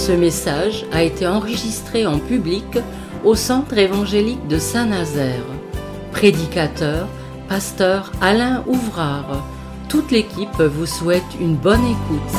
Ce message a été enregistré en public au Centre évangélique de Saint-Nazaire. Prédicateur, pasteur Alain Ouvrard. Toute l'équipe vous souhaite une bonne écoute.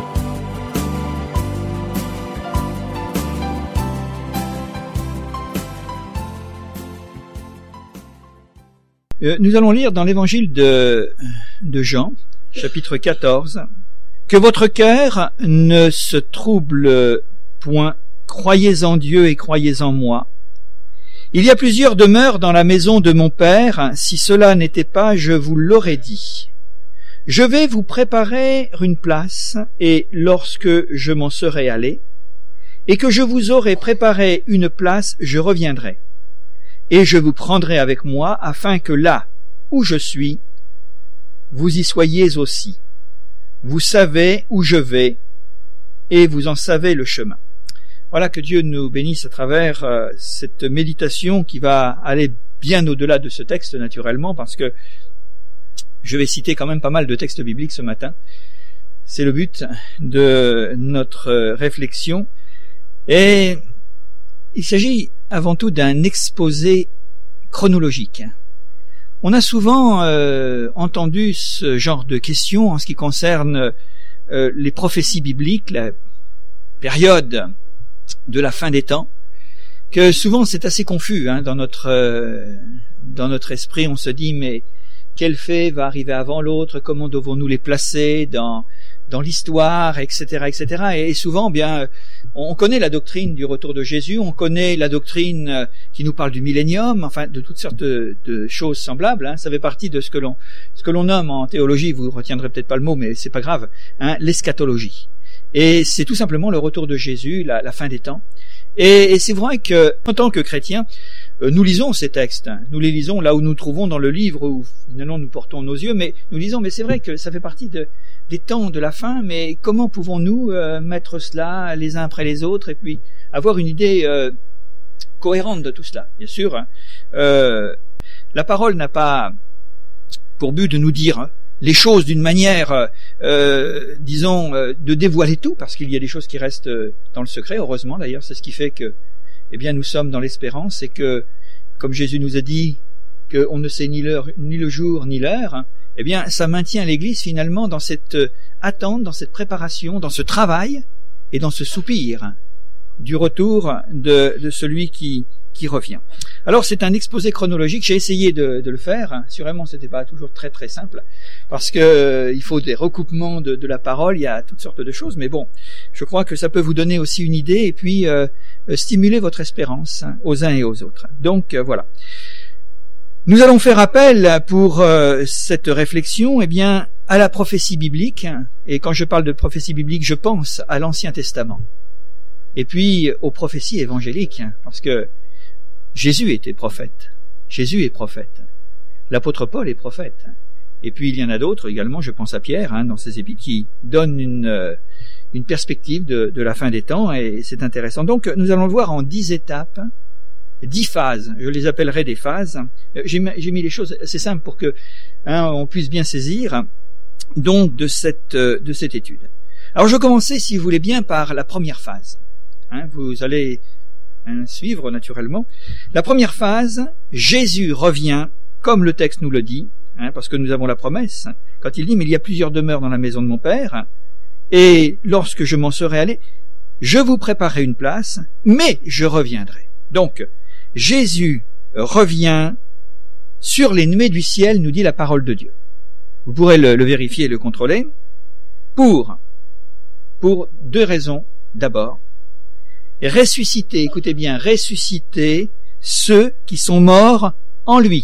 Nous allons lire dans l'évangile de Jean, chapitre 14, « Que votre cœur ne se trouble point, croyez en Dieu et croyez en moi. Il y a plusieurs demeures dans la maison de mon Père, si cela n'était pas, je vous l'aurais dit. Je vais vous préparer une place, et lorsque je m'en serai allé, et que je vous aurai préparé une place, je reviendrai. Et je vous prendrai avec moi, afin que là où je suis, vous y soyez aussi. Vous savez où je vais, et vous en savez le chemin. » Voilà, que Dieu nous bénisse à travers cette méditation qui va aller bien au-delà de ce texte, naturellement, parce que je vais citer quand même pas mal de textes bibliques ce matin. C'est le but de notre réflexion. Et il s'agit avant tout d'un exposé chronologique. On a souvent entendu ce genre de questions en ce qui concerne les prophéties bibliques, la période de la fin des temps, que souvent c'est assez confus dans notre esprit. On se dit, mais quel fait va arriver avant l'autre, comment devons-nous les placer dans l'histoire, etc., etc. Et souvent, bien, on connaît la doctrine du retour de Jésus, on connaît la doctrine qui nous parle du millénium, enfin de toutes sortes de choses semblables. Ça fait partie de ce que l'on nomme en théologie, vous retiendrez peut-être pas le mot, mais c'est pas grave, l'eschatologie. Et c'est tout simplement le retour de Jésus, la fin des temps. Et c'est vrai que, en tant que chrétiens, nous lisons ces textes. Nous les lisons là où nous trouvons dans le livre où finalement nous portons nos yeux, mais nous lisons, mais c'est vrai que ça fait partie des temps de la fin, mais comment pouvons-nous mettre cela les uns après les autres et puis avoir une idée cohérente de tout cela? Bien sûr, la parole n'a pas pour but de nous dire les choses d'une manière, de dévoiler tout, parce qu'il y a des choses qui restent dans le secret, heureusement d'ailleurs, c'est ce qui fait que, eh bien, nous sommes dans l'espérance, et que, comme Jésus nous a dit qu'on ne sait ni l'heure, ni le jour, ni l'heure, eh bien, ça maintient l'Église finalement dans cette attente, dans cette préparation, dans ce travail, et dans ce soupir du retour de celui qui revient. Alors c'est un exposé chronologique, j'ai essayé de le faire, sûrement c'était pas toujours très très simple, parce que il faut des recoupements de la parole, il y a toutes sortes de choses, mais bon, je crois que ça peut vous donner aussi une idée, et puis stimuler votre espérance aux uns et aux autres. Donc voilà. Nous allons faire appel pour cette réflexion, eh bien, à la prophétie biblique, et quand je parle de prophétie biblique, je pense à l'Ancien Testament, et puis aux prophéties évangéliques, parce que Jésus était prophète. Jésus est prophète. L'apôtre Paul est prophète. Et puis il y en a d'autres également, je pense à Pierre, dans ses épîtres, qui donnent une perspective de la fin des temps, et c'est intéressant. Donc nous allons le voir en 10 étapes, 10 phases. Je les appellerai des phases. J'ai mis les choses assez simples pour que on puisse bien saisir donc de cette étude. Alors je vais commencer, si vous voulez bien, par la première phase. Vous allez suivre naturellement. La première phase, Jésus revient, comme le texte nous le dit, parce que nous avons la promesse, quand il dit « Mais il y a plusieurs demeures dans la maison de mon Père, et lorsque je m'en serai allé, je vous préparerai une place, mais je reviendrai. » Donc, Jésus revient sur les nuées du ciel, nous dit la parole de Dieu. Vous pourrez le vérifier et le contrôler, pour 2 raisons. D'abord, ressusciter, écoutez bien, ressusciter ceux qui sont morts en lui.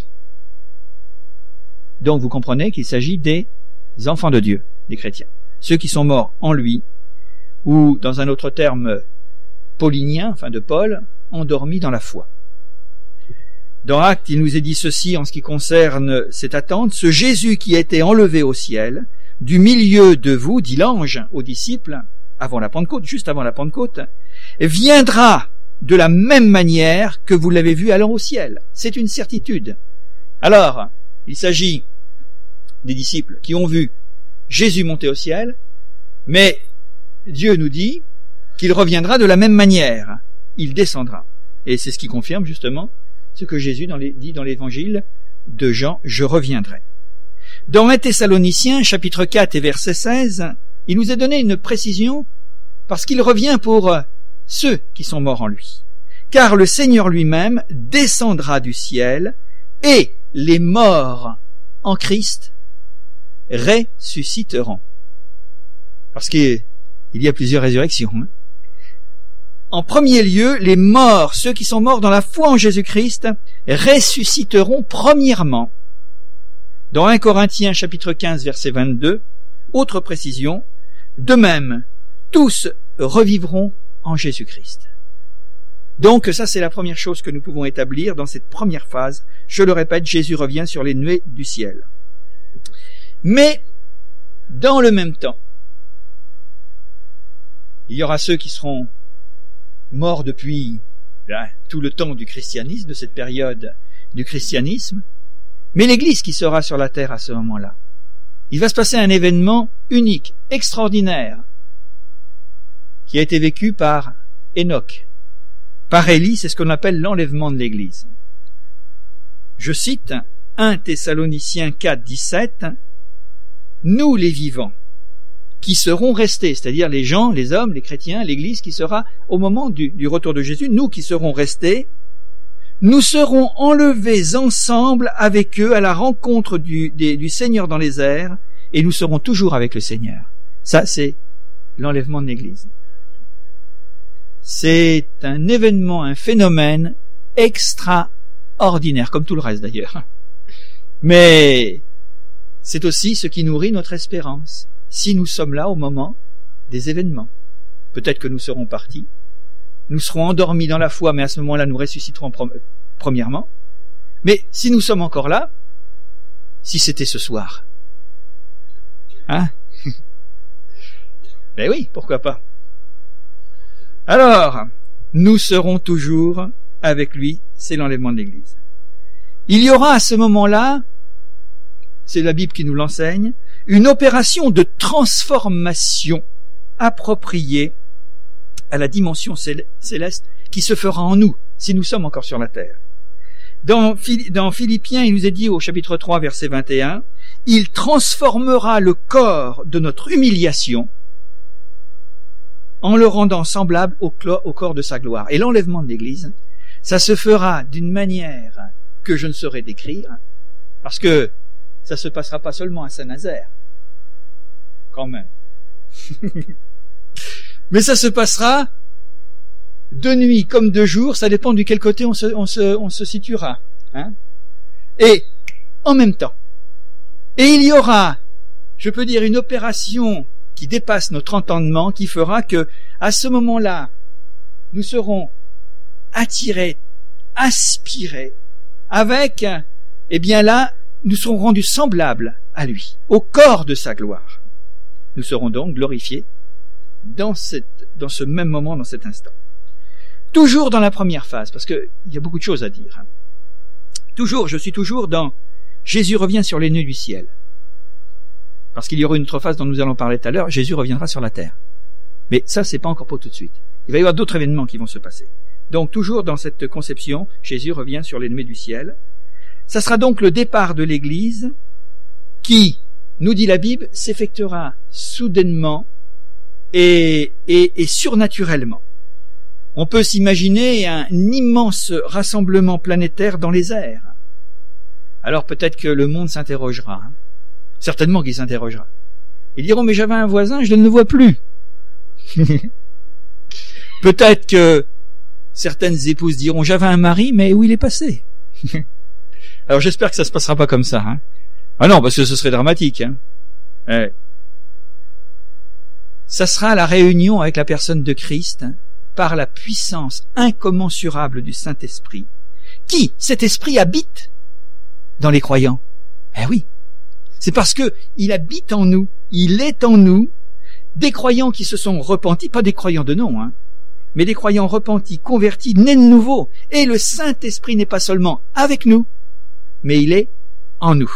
Donc vous comprenez qu'il s'agit des enfants de Dieu, des chrétiens. Ceux qui sont morts en lui, ou dans un autre terme paulinien, enfin de Paul, endormis dans la foi. Dans Actes, il nous est dit ceci en ce qui concerne cette attente: ce Jésus qui a été enlevé au ciel, du milieu de vous, dit l'ange aux disciples, avant la Pentecôte, juste avant la Pentecôte, viendra de la même manière que vous l'avez vu allant au ciel. C'est une certitude. Alors, il s'agit des disciples qui ont vu Jésus monter au ciel, mais Dieu nous dit qu'il reviendra de la même manière. Il descendra. Et c'est ce qui confirme justement ce que Jésus dit dans l'évangile de Jean, je reviendrai. Dans 1 Thessaloniciens, chapitre 4 et verset 16, il nous est donné une précision parce qu'il revient pour ceux qui sont morts en lui. Car le Seigneur lui-même descendra du ciel et les morts en Christ ressusciteront. Parce qu'il y a plusieurs résurrections. En premier lieu, les morts, ceux qui sont morts dans la foi en Jésus-Christ, ressusciteront premièrement. Dans 1 Corinthiens chapitre 15 verset 22, autre précision, de même, tous revivront en Jésus-Christ. Donc ça c'est la première chose que nous pouvons établir dans cette première phase. Je le répète, Jésus revient sur les nuées du ciel. Mais, dans le même temps, il y aura ceux qui seront morts depuis tout le temps du christianisme, de cette période du christianisme, mais l'Église qui sera sur la terre à ce moment-là. Il va se passer un événement unique, extraordinaire, qui a été vécu par Enoch. Par Élie, c'est ce qu'on appelle l'enlèvement de l'Église. Je cite 1 Thessaloniciens 4, 17, « Nous les vivants, qui seront restés, c'est-à-dire les gens, les hommes, les chrétiens, l'Église qui sera au moment du retour de Jésus, nous qui serons restés, nous serons enlevés ensemble avec eux à la rencontre du Seigneur dans les airs, et nous serons toujours avec le Seigneur. » Ça, c'est l'enlèvement de l'Église. C'est un événement, un phénomène extraordinaire, comme tout le reste d'ailleurs. Mais c'est aussi ce qui nourrit notre espérance, si nous sommes là au moment des événements. Peut-être que nous serons partis, nous serons endormis dans la foi, mais à ce moment-là, nous ressusciterons premièrement. Mais si nous sommes encore là, si c'était ce soir, hein? Ben oui, pourquoi pas? Alors, nous serons toujours avec lui, c'est l'enlèvement de l'Église. Il y aura à ce moment-là, c'est la Bible qui nous l'enseigne, une opération de transformation appropriée à la dimension céleste qui se fera en nous, si nous sommes encore sur la terre. Dans Philippiens, il nous est dit au chapitre 3, verset 21, « Il transformera le corps de notre humiliation en le rendant semblable au corps de sa gloire. » Et l'enlèvement de l'Église, ça se fera d'une manière que je ne saurais décrire, parce que ça se passera pas seulement à Saint-Nazaire, quand même. Mais ça se passera de nuit comme de jour, ça dépend de quel côté on se situera. Hein? Et en même temps. Et il y aura, je peux dire, une opération qui dépasse notre entendement, qui fera que, à ce moment-là, nous serons attirés, aspirés, avec, eh bien là, nous serons rendus semblables à lui, au corps de sa gloire. Nous serons donc glorifiés dans ce même moment, dans cet instant. Toujours dans la première phase, parce qu'il y a beaucoup de choses à dire. Je suis toujours dans Jésus revient sur les nuées du ciel. Parce qu'il y aura une autre phase dont nous allons parler tout à l'heure, Jésus reviendra sur la terre. Mais ça, c'est pas encore pour tout de suite. Il va y avoir d'autres événements qui vont se passer. Donc, toujours dans cette conception, Jésus revient sur les nuées du ciel. Ça sera donc le départ de l'Église qui, nous dit la Bible, s'effectuera soudainement et surnaturellement. On peut s'imaginer un immense rassemblement planétaire dans les airs. Alors peut-être que le monde s'interrogera. Hein. Certainement qu'il s'interrogera. Ils diront, mais j'avais un voisin, je ne le vois plus. Peut-être que certaines épouses diront, j'avais un mari, mais où il est passé? Alors j'espère que ça se passera pas comme ça. Hein. Ah non, parce que ce serait dramatique. Hein. Ouais. Ça sera la réunion avec la personne de Christ, hein, par la puissance incommensurable du Saint-Esprit. Qui, cet esprit, habite dans les croyants? Eh oui, c'est parce que il habite en nous, il est en nous, des croyants qui se sont repentis, pas des croyants de nom, hein, mais des croyants repentis, convertis, nés de nouveau. Et le Saint-Esprit n'est pas seulement avec nous, mais il est en nous.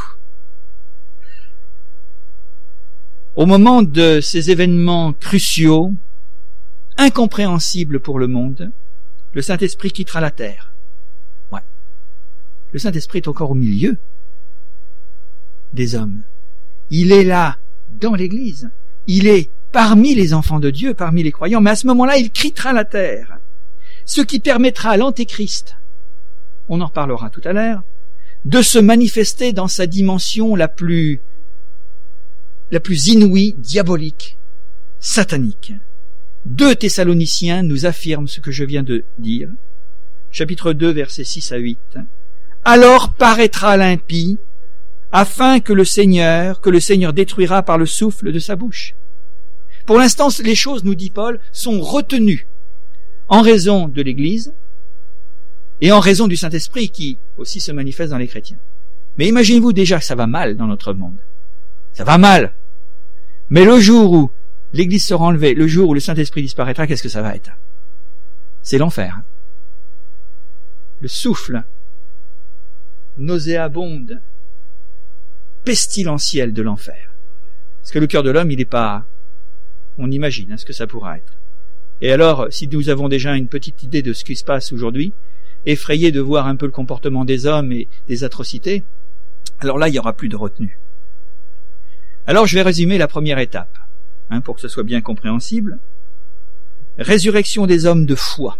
Au moment de ces événements cruciaux, incompréhensible pour le monde, le Saint-Esprit quittera la terre. Ouais. Le Saint-Esprit est encore au milieu des hommes. Il est là, dans l'Église. Il est parmi les enfants de Dieu, parmi les croyants, mais à ce moment-là, il quittera la terre. Ce qui permettra à l'Antéchrist, on en reparlera tout à l'heure, de se manifester dans sa dimension la plus inouïe, diabolique, satanique. 2 Thessaloniciens nous affirme ce que je viens de dire. Chapitre 2, versets 6 à 8. Alors paraîtra l'impie, afin que le Seigneur détruira par le souffle de sa bouche. Pour l'instant, les choses, nous dit Paul, sont retenues en raison de l'Église et en raison du Saint-Esprit qui aussi se manifeste dans les chrétiens. Mais imaginez-vous déjà que ça va mal dans notre monde. Ça va mal. Mais le jour où l'Église sera enlevée, le jour où le Saint-Esprit disparaîtra, qu'est-ce que ça va être? C'est l'enfer. Le souffle nauséabonde, pestilentiel de l'enfer. Parce que le cœur de l'homme, il n'est pas... On imagine ce que ça pourra être. Et alors, si nous avons déjà une petite idée de ce qui se passe aujourd'hui, effrayés de voir un peu le comportement des hommes et des atrocités, alors là, il n'y aura plus de retenue. Alors, je vais résumer la première étape, pour que ce soit bien compréhensible. Résurrection des hommes de foi.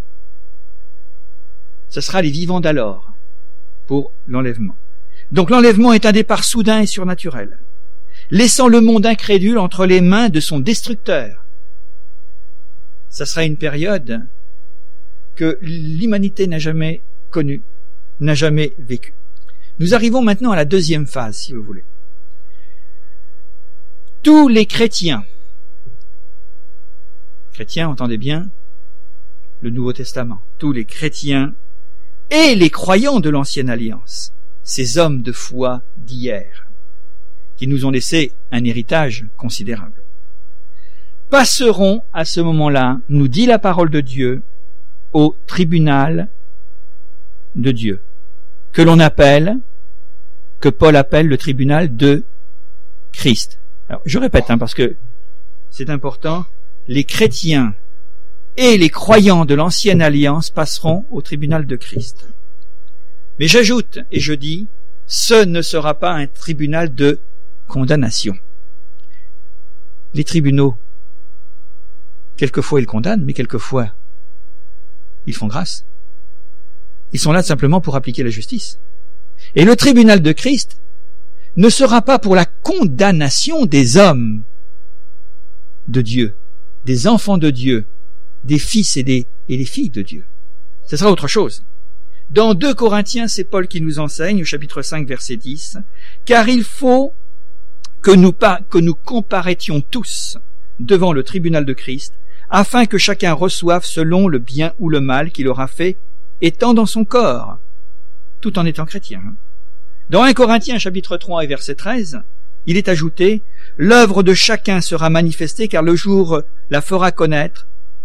Ce sera les vivants d'alors pour l'enlèvement. Donc l'enlèvement est un départ soudain et surnaturel, laissant le monde incrédule entre les mains de son destructeur. Ça sera une période que l'humanité n'a jamais connue, n'a jamais vécue. Nous arrivons maintenant à la deuxième phase, si vous voulez. Tous les chrétiens, entendez bien, le Nouveau Testament, tous les chrétiens et les croyants de l'Ancienne Alliance, ces hommes de foi d'hier, qui nous ont laissé un héritage considérable, passeront à ce moment-là, nous dit la parole de Dieu, au tribunal de Dieu, que Paul appelle le tribunal de Christ. Alors, je répète, parce que c'est important, les chrétiens et les croyants de l'Ancienne Alliance passeront au tribunal de Christ. Mais j'ajoute, et je dis, ce ne sera pas un tribunal de condamnation. Les tribunaux, quelquefois ils condamnent, mais quelquefois ils font grâce. Ils sont là simplement pour appliquer la justice. Et le tribunal de Christ ne sera pas pour la condamnation des hommes de Dieu, des enfants de Dieu, des fils et des filles de Dieu. Ce sera autre chose. Dans 2 Corinthiens, c'est Paul qui nous enseigne, au chapitre 5, verset 10, « Car il faut que nous comparaîtions tous devant le tribunal de Christ, afin que chacun reçoive selon le bien ou le mal qu'il aura fait, étant dans son corps, tout en étant chrétien. » Dans 1 Corinthiens, chapitre 3 et verset 13, il est ajouté, « L'œuvre de chacun sera manifestée, car le jour la fera connaître,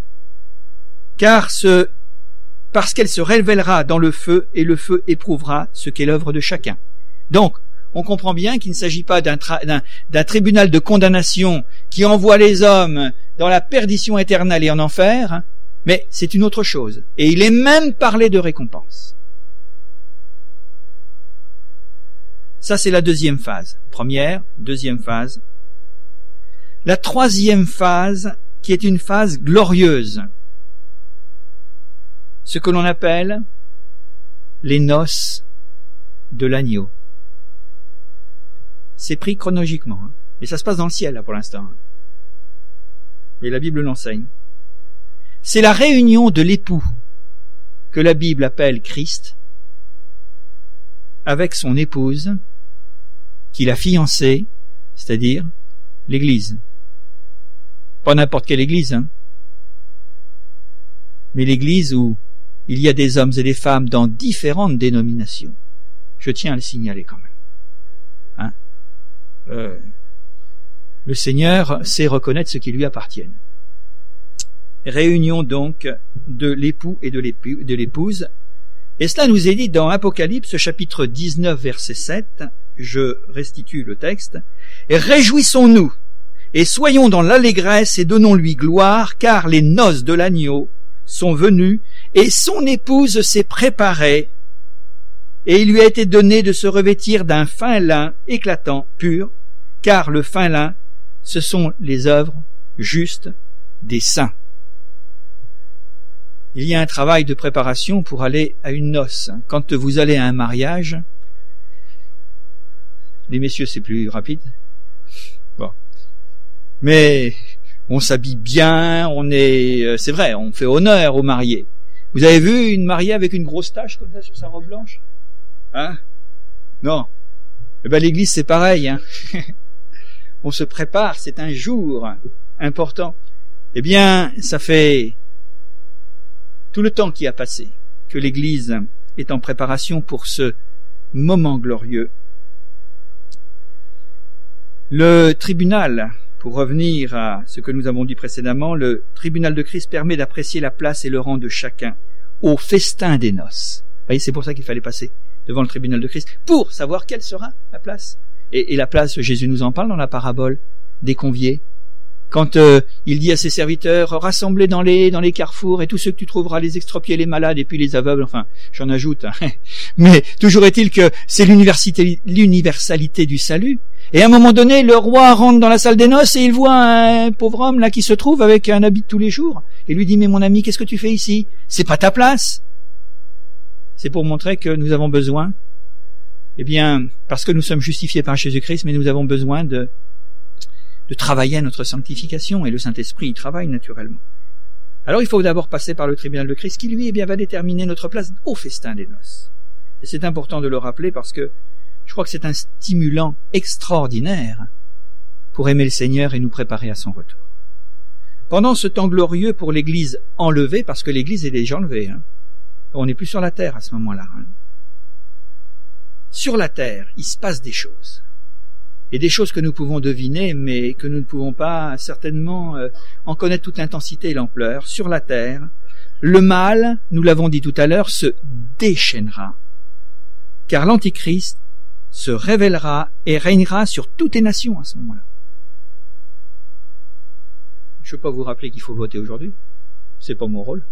parce qu'elle se révélera dans le feu, et le feu éprouvera ce qu'est l'œuvre de chacun. » Donc, on comprend bien qu'il ne s'agit pas d'un tribunal de condamnation qui envoie les hommes dans la perdition éternelle et en enfer, mais c'est une autre chose. Et il est même parlé de récompense. Ça, c'est la deuxième phase. Première, deuxième phase. La troisième phase, qui est une phase glorieuse. Ce que l'on appelle les noces de l'agneau. C'est pris chronologiquement. Et ça se passe dans le ciel, là, pour l'instant. Et la Bible l'enseigne. C'est la réunion de l'époux que la Bible appelle Christ avec son épouse qu'il a fiancée, c'est-à-dire l'Église. Pas n'importe quelle Église, mais l'Église où il y a des hommes et des femmes dans différentes dénominations. Je tiens à le signaler quand même. Le Seigneur sait reconnaître ce qui lui appartient. Réunion donc de l'époux et de l'épouse. Et cela nous est dit dans Apocalypse chapitre 19 verset 7. Je restitue le texte. « Réjouissons-nous et soyons dans l'allégresse et donnons-lui gloire, car les noces de l'agneau sont venues, et son épouse s'est préparée, et il lui a été donné de se revêtir d'un fin lin éclatant, pur, car le fin lin, ce sont les œuvres justes des saints. Il y a un travail de préparation pour aller à une noce. Quand vous allez à un mariage, les messieurs c'est plus rapide. Bon. Mais on s'habille bien, c'est vrai, on fait honneur aux mariés. Vous avez vu une mariée avec une grosse tache comme ça sur sa robe blanche? Hein? Non. Eh ben l'église c'est pareil, hein. On se prépare, c'est un jour important. Eh bien, ça fait tout le temps qui a passé que l'église est en préparation pour ce moment glorieux. Le tribunal, pour revenir à ce que nous avons dit précédemment, le tribunal de Christ permet d'apprécier la place et le rang de chacun au festin des noces. Vous voyez, c'est pour ça qu'il fallait passer devant le tribunal de Christ, pour savoir quelle sera la place. Et la place, Jésus nous en parle dans la parabole des conviés. Quand il dit à ses serviteurs, rassemblez dans les carrefours, et tous ceux que tu trouveras, les extropiés, les malades, et puis les aveugles, enfin, j'en ajoute. Hein. Mais toujours est-il que c'est l'universalité du salut. Et à un moment donné, le roi rentre dans la salle des noces et il voit un pauvre homme là qui se trouve avec un habit de tous les jours. Et lui dit, mais mon ami, qu'est-ce que tu fais ici? C'est pas ta place. C'est pour montrer que nous avons besoin, eh bien, parce que nous sommes justifiés par Jésus-Christ, mais nous avons besoin de travailler à notre sanctification, et le Saint-Esprit y travaille naturellement. Alors il faut d'abord passer par le tribunal de Christ, qui lui, eh bien, va déterminer notre place au festin des noces. Et c'est important de le rappeler parce que je crois que c'est un stimulant extraordinaire pour aimer le Seigneur et nous préparer à son retour. Pendant ce temps glorieux pour l'Église enlevée, parce que l'Église est déjà enlevée, hein, on n'est plus sur la terre à ce moment-là. Hein. Sur la terre, il se passe des choses. Et des choses que nous pouvons deviner, mais que nous ne pouvons pas certainement en connaître toute l'intensité et l'ampleur. Sur la terre, le mal, nous l'avons dit tout à l'heure, se déchaînera. Car l'Antichrist se révélera et régnera sur toutes les nations à ce moment-là. Je ne veux pas vous rappeler qu'il faut voter aujourd'hui. C'est pas mon rôle.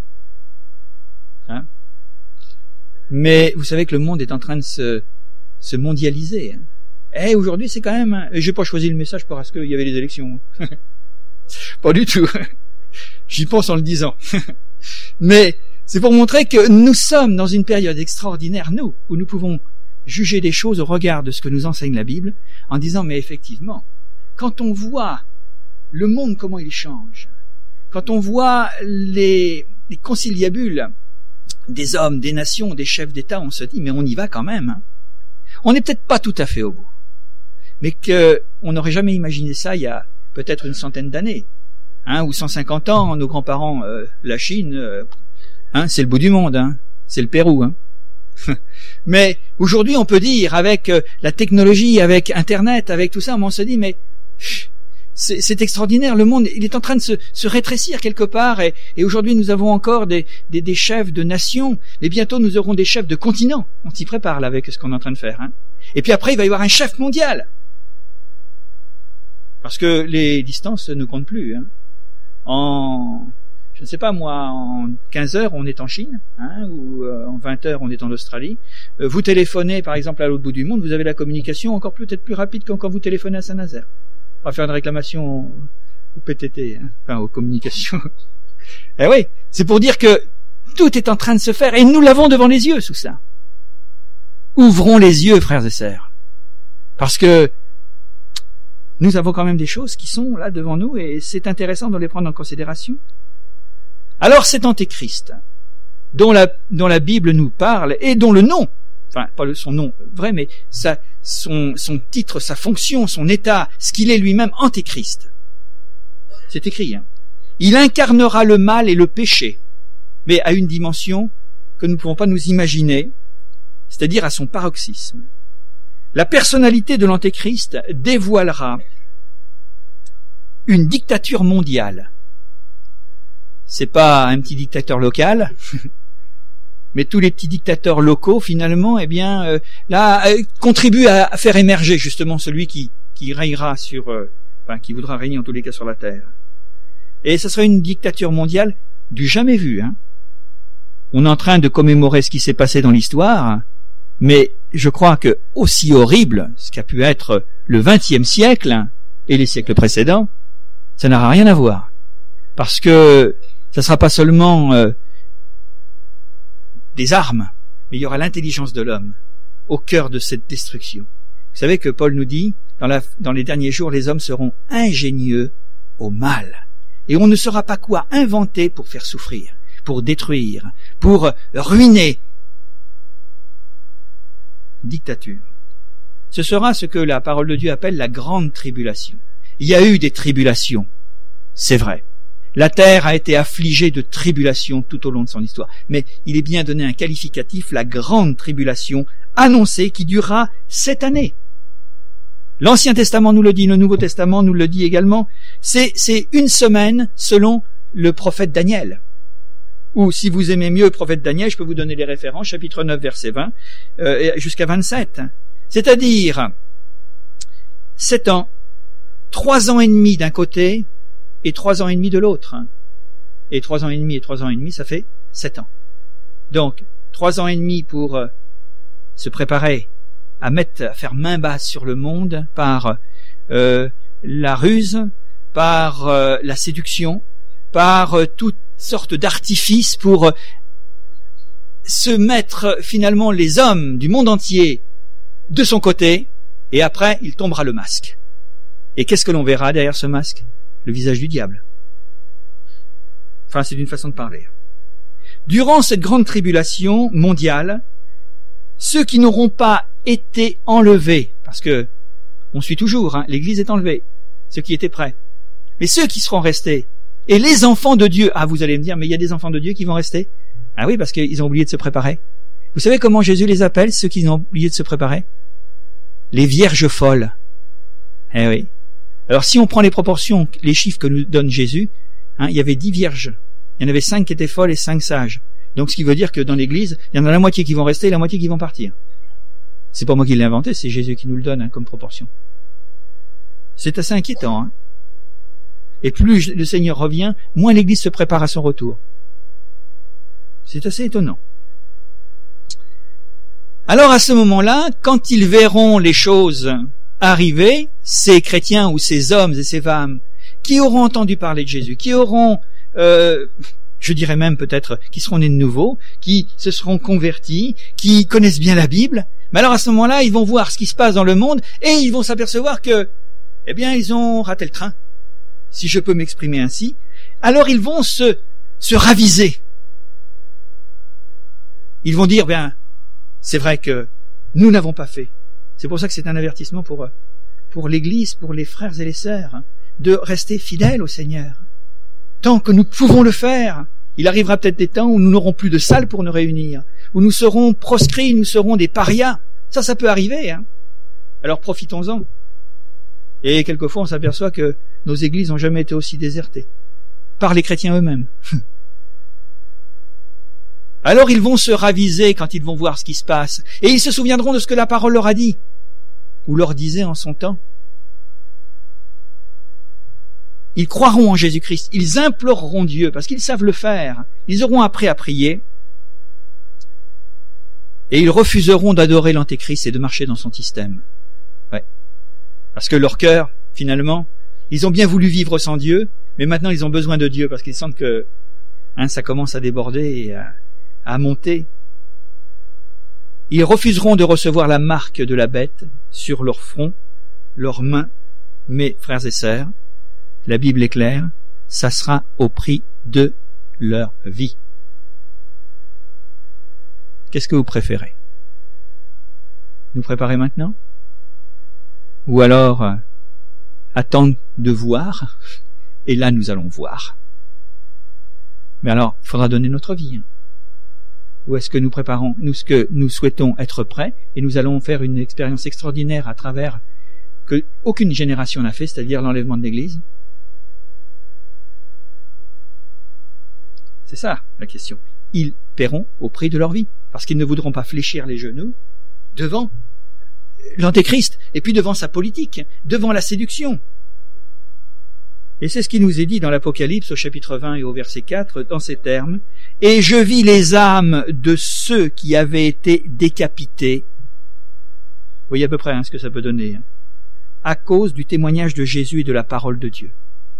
Hein? Mais vous savez que le monde est en train de se mondialiser. Hein? Et aujourd'hui, c'est quand même... J'ai pas choisi le message parce qu'il y avait les élections. Pas du tout. J'y pense en le disant. Mais c'est pour montrer que nous sommes dans une période extraordinaire, nous, où nous pouvons juger des choses au regard de ce que nous enseigne la Bible, en disant, mais effectivement, quand on voit le monde, comment il change, quand on voit les conciliabules des hommes, des nations, des chefs d'État, on se dit, mais on y va quand même. Hein. On n'est peut-être pas tout à fait au bout, mais qu'on n'aurait jamais imaginé ça il y a peut-être une centaine d'années, hein, ou 150 ans, nos grands-parents, la Chine, hein, c'est le bout du monde, hein, c'est le Pérou. Hein. Mais aujourd'hui, on peut dire, avec la technologie, avec Internet, avec tout ça, on se dit, mais c'est extraordinaire, le monde, il est en train de se rétrécir quelque part, et aujourd'hui nous avons encore des chefs de nations, et bientôt nous aurons des chefs de continents. On s'y prépare là avec ce qu'on est en train de faire. Hein. Et puis après, il va y avoir un chef mondial. Parce que les distances ne comptent plus. Hein. Je ne sais pas moi, en 15 heures on est en Chine, hein, ou en 20 heures on est en Australie. Vous téléphonez par exemple à l'autre bout du monde, vous avez la communication encore peut-être plus rapide que quand vous téléphonez à Saint-Nazaire. On va faire une réclamation au PTT, hein, enfin aux communications. Eh oui, c'est pour dire que tout est en train de se faire et nous l'avons devant les yeux, tout ça. Ouvrons les yeux, frères et sœurs, parce que nous avons quand même des choses qui sont là devant nous et c'est intéressant de les prendre en considération. Alors cet Antéchrist, dont la Bible nous parle et dont le nom, enfin pas son nom vrai, mais son titre, sa fonction, son état, ce qu'il est lui-même, Antéchrist. C'est écrit. Hein. Il incarnera le mal et le péché, mais à une dimension que nous ne pouvons pas nous imaginer, c'est-à-dire à son paroxysme. La personnalité de l'Antéchrist dévoilera une dictature mondiale. C'est pas un petit dictateur local, mais tous les petits dictateurs locaux, finalement, eh bien, contribuent à faire émerger justement celui qui régnera sur enfin qui voudra régner en tous les cas sur la terre. Et ce sera une dictature mondiale du jamais vu. On est en train de commémorer ce qui s'est passé dans l'histoire, mais je crois que aussi horrible, ce qu'a pu être le XXe siècle et les siècles précédents, ça n'aura rien à voir. Parce que ça ne sera pas seulement des armes, mais il y aura l'intelligence de l'homme au cœur de cette destruction. Vous savez que Paul nous dit, dans les derniers jours, les hommes seront ingénieux au mal. Et on ne saura pas quoi inventer pour faire souffrir, pour détruire, pour ruiner. Dictature. Ce sera ce que la parole de Dieu appelle la grande tribulation. Il y a eu des tribulations, c'est vrai. La terre a été affligée de tribulations tout au long de son histoire. Mais il est bien donné un qualificatif, la grande tribulation annoncée qui durera 7 années. L'Ancien Testament nous le dit, le Nouveau Testament nous le dit également. C'est 1 semaine selon le prophète Daniel. Ou si vous aimez mieux le prophète Daniel, je peux vous donner les références, chapitre 9, verset 20, jusqu'à 27. C'est-à-dire 7 ans, 3 ans et demi d'un côté, et 3 ans et demi de l'autre. Et 3 ans et demi, ça fait 7 ans. Donc, 3 ans et demi pour se préparer à faire main basse sur le monde par la ruse, par la séduction, par toutes sortes d'artifices pour se mettre finalement les hommes du monde entier de son côté, et après il tombera le masque. Et qu'est-ce que l'on verra derrière ce masque? Le visage du diable. Enfin, c'est une façon de parler. Durant cette grande tribulation mondiale, ceux qui n'auront pas été enlevés, parce que on suit toujours, l'Église est enlevée, ceux qui étaient prêts, mais ceux qui seront restés, et les enfants de Dieu, vous allez me dire, mais il y a des enfants de Dieu qui vont rester? Ah oui, parce qu'ils ont oublié de se préparer. Vous savez comment Jésus les appelle, ceux qui ont oublié de se préparer? Les vierges folles. Eh oui. Alors si on prend les proportions, les chiffres que nous donne Jésus, il y avait 10 vierges. Il y en avait 5 qui étaient folles et 5 sages. Donc ce qui veut dire que dans l'Église, il y en a la moitié qui vont rester et la moitié qui vont partir. C'est pas moi qui l'ai inventé, c'est Jésus qui nous le donne comme proportion. C'est assez inquiétant. Et plus le Seigneur revient, moins l'Église se prépare à son retour. C'est assez étonnant. Alors à ce moment-là, quand ils verront les choses arriver, ces chrétiens ou ces hommes et ces femmes qui auront entendu parler de Jésus, qui auront, je dirais même peut-être, qui seront nés de nouveau, qui se seront convertis, qui connaissent bien la Bible, mais alors à ce moment-là, ils vont voir ce qui se passe dans le monde et ils vont s'apercevoir que, ils ont raté le train, si je peux m'exprimer ainsi. Alors ils vont se raviser. Ils vont dire, c'est vrai que nous n'avons pas fait. C'est pour ça que c'est un avertissement pour l'Église, pour les frères et les sœurs, de rester fidèles au Seigneur. Tant que nous pouvons le faire, il arrivera peut-être des temps où nous n'aurons plus de salle pour nous réunir, où nous serons proscrits, nous serons des parias. Ça peut arriver. Alors profitons-en. Et quelquefois on s'aperçoit que nos églises n'ont jamais été aussi désertées, par les chrétiens eux-mêmes. Alors ils vont se raviser quand ils vont voir ce qui se passe, et ils se souviendront de ce que la parole leur a dit, ou leur disait en son temps. Ils croiront en Jésus-Christ, ils imploreront Dieu, parce qu'ils savent le faire, ils auront appris à prier, et ils refuseront d'adorer l'Antéchrist et de marcher dans son système. Ouais. Parce que leur cœur, finalement, ils ont bien voulu vivre sans Dieu, mais maintenant ils ont besoin de Dieu, parce qu'ils sentent que ça commence à déborder et à monter. Ils refuseront de recevoir la marque de la bête sur leur front, leurs mains, mais frères et sœurs, la Bible est claire, ça sera au prix de leur vie. Qu'est-ce que vous préférez? Nous préparer maintenant? Ou alors attendre de voir, et là nous allons voir. Mais alors, il faudra donner notre vie. Ou est-ce que nous préparons, ce que nous souhaitons être prêts, et nous allons faire une expérience extraordinaire à travers que aucune génération n'a fait, c'est-à-dire l'enlèvement de l'Église? C'est ça la question. Ils paieront au prix de leur vie, parce qu'ils ne voudront pas fléchir les genoux devant l'Antéchrist, et puis devant sa politique, devant la séduction. Et c'est ce qui nous est dit dans l'Apocalypse au chapitre 20 et au verset 4 dans ces termes. « Et je vis les âmes de ceux qui avaient été décapités. » Vous voyez à peu près ce que ça peut donner. À cause du témoignage de Jésus et de la parole de Dieu.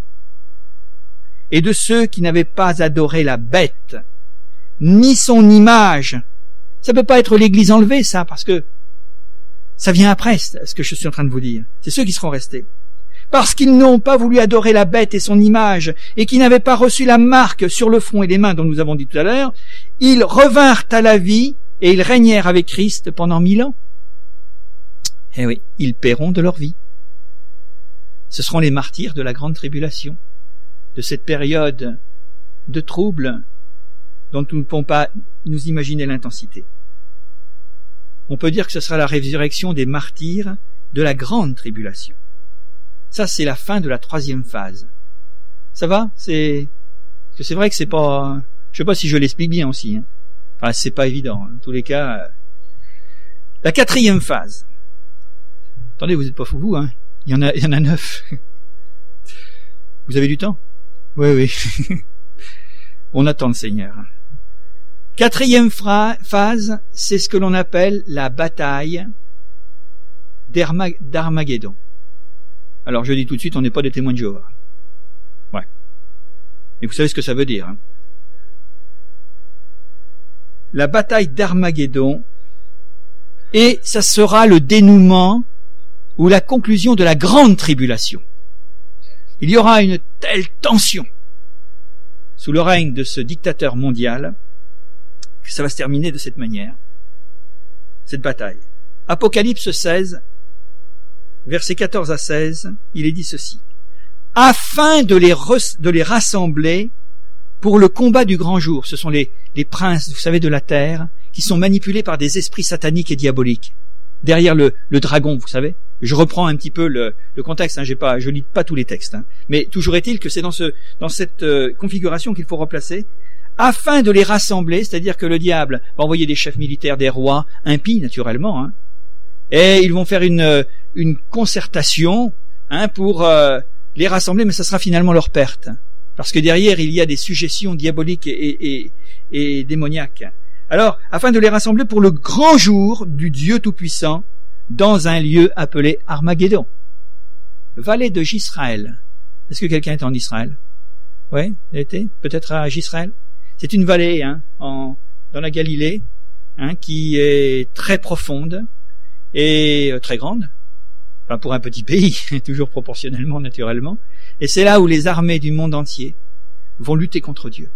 Et de ceux qui n'avaient pas adoré la bête, ni son image. Ça peut pas être l'Église enlevée, ça, parce que ça vient après, ce que je suis en train de vous dire. C'est ceux qui seront restés. Parce qu'ils n'ont pas voulu adorer la bête et son image, et qui n'avaient pas reçu la marque sur le front et les mains dont nous avons dit tout à l'heure, ils revinrent à la vie, et ils régnèrent avec Christ pendant 1000 ans. Eh oui, ils paieront de leur vie. Ce seront les martyrs de la grande tribulation, de cette période de trouble dont nous ne pouvons pas nous imaginer l'intensité. On peut dire que ce sera la résurrection des martyrs de la grande tribulation. Ça, c'est la fin de la 3e phase. Ça va? Parce que c'est vrai que c'est pas... Je sais pas si je l'explique bien aussi. Enfin, c'est pas évident. En tous les cas, la 4e phase. Attendez, vous êtes pas fou, vous, hein? Il y en a 9. Vous avez du temps? Oui. On attend le Seigneur. 4e phase, c'est ce que l'on appelle la bataille d'Armageddon. Alors, je dis tout de suite, on n'est pas des témoins de Jéhovah. Ouais. Et vous savez ce que ça veut dire. La bataille d'Armageddon, et ça sera le dénouement ou la conclusion de la grande tribulation. Il y aura une telle tension sous le règne de ce dictateur mondial que ça va se terminer de cette manière, cette bataille. Apocalypse 16, versets 14 à 16, il est dit ceci. « Afin de les rassembler pour le combat du grand jour. » Ce sont les princes, vous savez, de la terre, qui sont manipulés par des esprits sataniques et diaboliques. Derrière le dragon, vous savez. Je reprends un petit peu le contexte, je lis pas tous les textes, mais toujours est-il que c'est dans cette configuration qu'il faut replacer. Afin de les rassembler, c'est-à-dire que le diable va envoyer des chefs militaires, des rois, impies naturellement, et ils vont faire une concertation pour les rassembler, mais ça sera finalement leur perte, parce que derrière il y a des suggestions diaboliques et démoniaques. Alors, afin de les rassembler pour le grand jour du Dieu Tout-Puissant, dans un lieu appelé Armageddon, vallée de Jisraël. Est-ce que quelqu'un est en Israël? Oui, il a été peut-être à Jisraël. C'est une vallée dans la Galilée qui est très profonde et très grande, enfin pour un petit pays, toujours proportionnellement, naturellement. Et c'est là où les armées du monde entier vont lutter contre Dieu,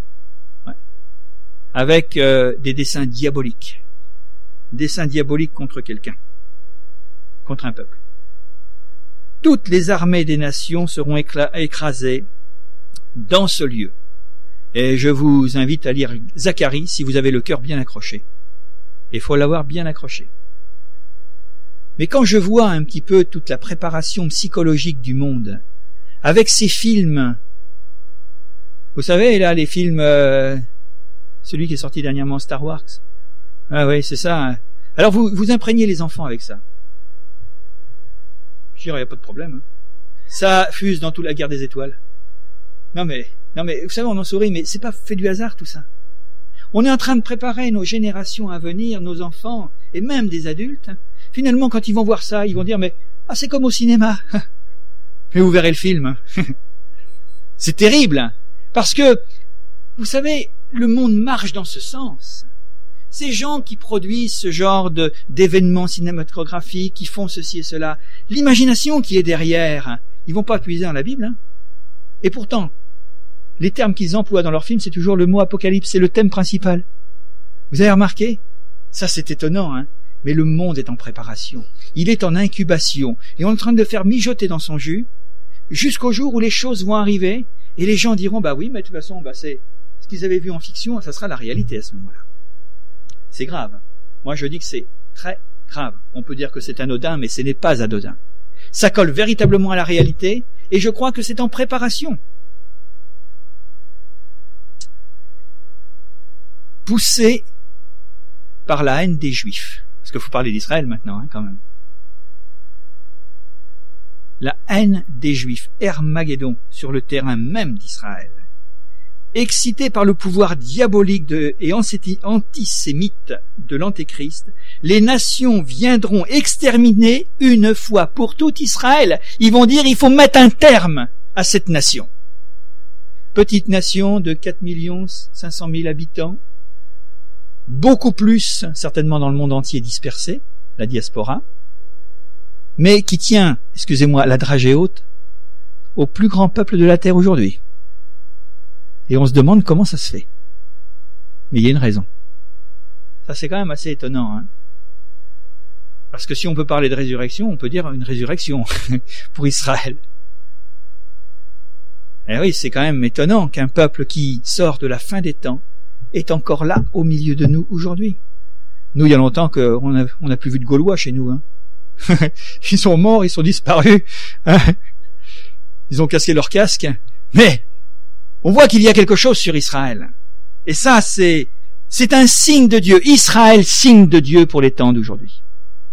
avec des desseins diaboliques contre quelqu'un, contre un peuple. Toutes les armées des nations seront écrasées dans ce lieu. Et je vous invite à lire Zacharie si vous avez le cœur bien accroché. Il faut l'avoir bien accroché. Mais quand je vois un petit peu toute la préparation psychologique du monde, avec ces films, vous savez, là, les films, celui qui est sorti dernièrement, Star Wars. Ah oui, c'est ça. Alors vous imprégnez les enfants avec ça. Je dirais, il n'y a pas de problème. Ça fuse dans toute la guerre des étoiles. Non mais, vous savez, on en sourit, mais c'est pas fait du hasard tout ça. On est en train de préparer nos générations à venir, nos enfants, et même des adultes. Finalement, quand ils vont voir ça, ils vont dire, mais, c'est comme au cinéma. Mais vous verrez le film. C'est terrible. Parce que, vous savez, le monde marche dans ce sens. Ces gens qui produisent ce genre d'événements cinématographiques, qui font ceci et cela, l'imagination qui est derrière, ils vont pas puiser dans la Bible. Et pourtant, les termes qu'ils emploient dans leurs films, c'est toujours le mot apocalypse, c'est le thème principal. Vous avez remarqué? Ça, c'est étonnant, mais le monde est en préparation. Il est en incubation. Et on est en train de le faire mijoter dans son jus, jusqu'au jour où les choses vont arriver, et les gens diront, oui, mais de toute façon, c'est ce qu'ils avaient vu en fiction, ça sera la réalité à ce moment-là. C'est grave. Moi, je dis que c'est très grave. On peut dire que c'est anodin, mais ce n'est pas anodin. Ça colle véritablement à la réalité, et je crois que c'est en préparation. Poussé par la haine des Juifs. Parce qu'il faut parler d'Israël maintenant, quand même. la haine des Juifs, Hermagédon, sur le terrain même d'Israël. Excités par le pouvoir diabolique et antisémite de l'Antéchrist, les nations viendront exterminer une fois pour toutes Israël. Ils vont dire il faut mettre un terme à cette nation. Petite nation de 4 500 000 habitants, beaucoup plus certainement dans le monde entier dispersé, la diaspora, mais qui tient, excusez-moi, la dragée haute au plus grand peuple de la terre aujourd'hui. Et on se demande comment ça se fait. Mais il y a une raison. Ça, c'est quand même assez étonnant, hein. Parce que si on peut parler de résurrection, on peut dire une résurrection pour Israël. Et oui, c'est quand même étonnant qu'un peuple qui sort de la fin des temps est encore là au milieu de nous aujourd'hui. Nous, il y a longtemps qu'on n'a plus vu de Gaulois chez nous, hein. Ils sont morts, ils sont disparus, hein. Ils ont cassé leur casque, mais on voit qu'il y a quelque chose sur Israël. Et ça, c'est un signe de Dieu. Israël, signe de Dieu pour les temps d'aujourd'hui.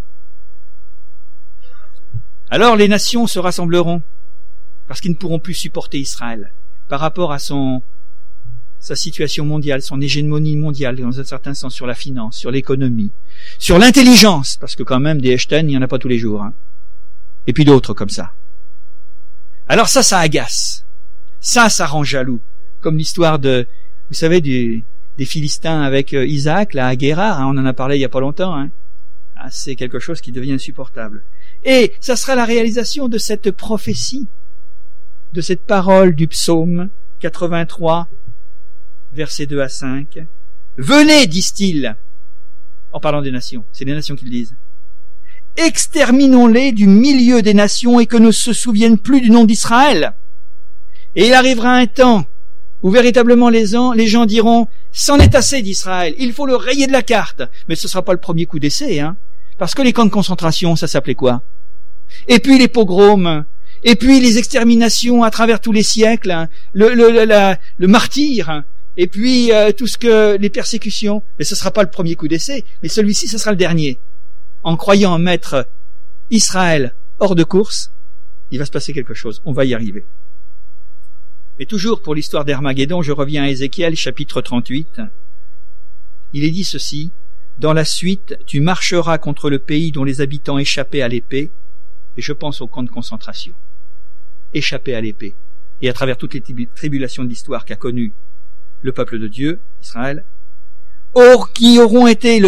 Alors les nations se rassembleront, parce qu'ils ne pourront plus supporter Israël, par rapport à sa situation mondiale, son hégémonie mondiale, dans un certain sens, sur la finance, sur l'économie, sur l'intelligence, parce que quand même, des Einstein, il n'y en a pas tous les jours, hein. Et puis d'autres comme ça. Alors ça agace. Ça rend jaloux. Comme l'histoire vous savez, des Philistins avec Isaac, là, à Guérard, hein, on en a parlé il y a pas longtemps, hein. Ah, c'est quelque chose qui devient insupportable. Et ça sera la réalisation de cette prophétie, de cette parole du psaume 83, versets 2 à 5. Venez, disent-ils, en parlant des nations. C'est les nations qui le disent. Exterminons-les du milieu des nations et que ne se souviennent plus du nom d'Israël. Et il arrivera un temps où véritablement les gens diront « C'en est assez d'Israël, il faut le rayer de la carte ». Mais ce ne sera pas le premier coup d'essai, hein. Parce que les camps de concentration, ça s'appelait quoi? Et puis les pogroms, et puis les exterminations à travers tous les siècles, hein, le martyre, et puis les persécutions. Mais ce ne sera pas le premier coup d'essai, mais celui-ci, ce sera le dernier. En croyant mettre Israël hors de course, il va se passer quelque chose, on va y arriver. Mais toujours pour l'histoire d'Hermagédon, je reviens à Ézéchiel, chapitre 38. Il est dit ceci, « Dans la suite, tu marcheras contre le pays dont les habitants échappaient à l'épée, et je pense au camp de concentration, échappaient à l'épée, et à travers toutes les tribulations de l'histoire qu'a connu le peuple de Dieu, Israël, or qui auront été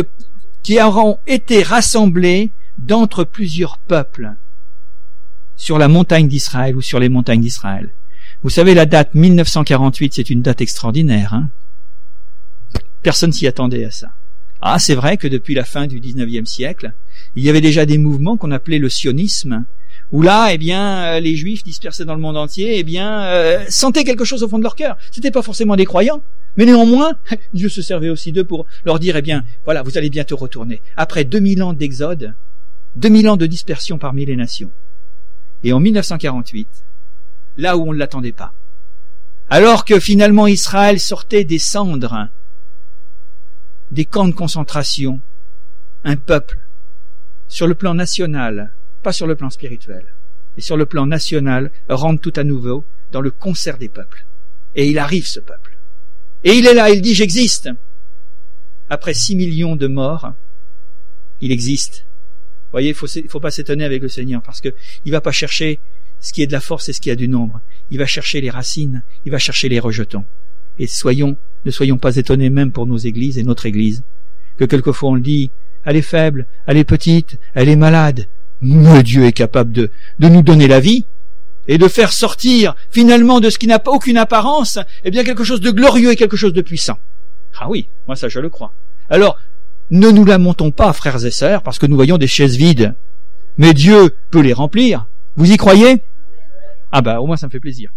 rassemblés d'entre plusieurs peuples sur la montagne d'Israël ou sur les montagnes d'Israël. » Vous savez, la date 1948, c'est une date extraordinaire, hein. Personne s'y attendait à ça. Ah, c'est vrai que depuis la fin du 19e siècle, il y avait déjà des mouvements qu'on appelait le sionisme, où là, les Juifs dispersés dans le monde entier, sentaient quelque chose au fond de leur cœur. C'était pas forcément des croyants, mais néanmoins, Dieu se servait aussi d'eux pour leur dire, voilà, vous allez bientôt retourner. Après 2000 ans d'exode, 2000 ans de dispersion parmi les nations. Et en 1948, là où on ne l'attendait pas, alors que finalement Israël sortait des cendres, des camps de concentration, un peuple, sur le plan national, pas sur le plan spirituel, et sur le plan national, rentre tout à nouveau dans le concert des peuples. Et il arrive, ce peuple. Et il est là, il dit, j'existe. Après 6 millions de morts, il existe. Vous voyez, il faut pas s'étonner avec le Seigneur, parce que il va pas chercher ce qui est de la force et ce qui a du nombre. Il va chercher les racines, il va chercher les rejetons. Et ne soyons pas étonnés même pour nos églises et notre église, que quelquefois on le dit, elle est faible, elle est petite, elle est malade. Mais Dieu est capable de nous donner la vie et de faire sortir finalement de ce qui n'a pas aucune apparence, quelque chose de glorieux et quelque chose de puissant. Ah oui, moi ça je le crois. Alors, ne nous lamentons pas, frères et sœurs, parce que nous voyons des chaises vides. Mais Dieu peut les remplir. Vous y croyez? Ah au moins ça me fait plaisir.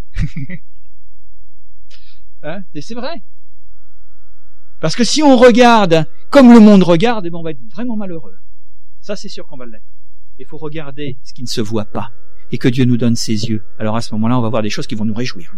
Hein? Et c'est vrai. Parce que si on regarde comme le monde regarde, on va être vraiment malheureux. Ça c'est sûr qu'on va l'être. Il faut regarder ce qui ne se voit pas et que Dieu nous donne ses yeux. Alors à ce moment-là, on va voir des choses qui vont nous réjouir.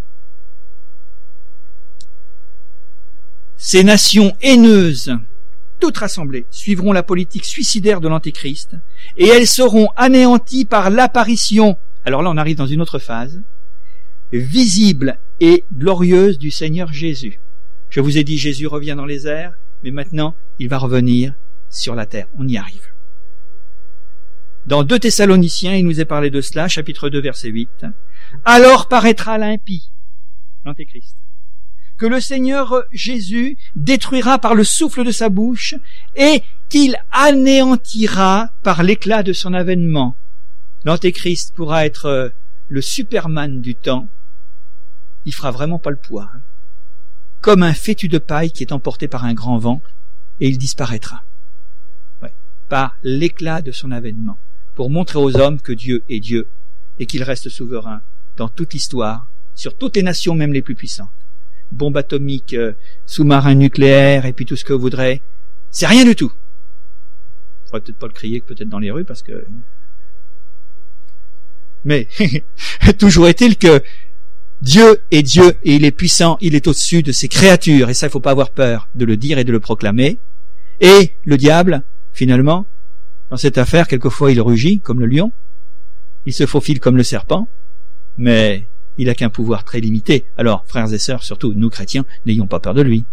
Ces nations haineuses, toutes rassemblées, suivront la politique suicidaire de l'Antéchrist et elles seront anéanties par l'apparition Alors là, on arrive dans une autre phase, visible et glorieuse du Seigneur Jésus. Je vous ai dit, Jésus revient dans les airs, mais maintenant, il va revenir sur la terre. On y arrive. Dans 2 Thessaloniciens, il nous est parlé de cela, chapitre 2, verset 8. « Alors paraîtra l'impie, l'Antéchrist, que le Seigneur Jésus détruira par le souffle de sa bouche et qu'il anéantira par l'éclat de son avènement. » L'Antéchrist pourra être le Superman du temps. Il fera vraiment pas le poids. Comme un fétu de paille qui est emporté par un grand vent, et il disparaîtra. Ouais. Par l'éclat de son avènement. Pour montrer aux hommes que Dieu est Dieu, et qu'il reste souverain dans toute l'histoire, sur toutes les nations, même les plus puissantes. Bombes atomiques, sous-marins nucléaires, et puis tout ce que vous voudrez. C'est rien du tout. Il faudrait peut-être pas le crier, peut-être dans les rues, parce que... Mais, toujours est-il que Dieu est Dieu, et il est puissant, il est au-dessus de ses créatures, et ça, il faut pas avoir peur de le dire et de le proclamer. Et le diable, finalement, dans cette affaire, quelquefois il rugit comme le lion, il se faufile comme le serpent, mais il n'a qu'un pouvoir très limité. Alors, frères et sœurs, surtout nous chrétiens, n'ayons pas peur de lui.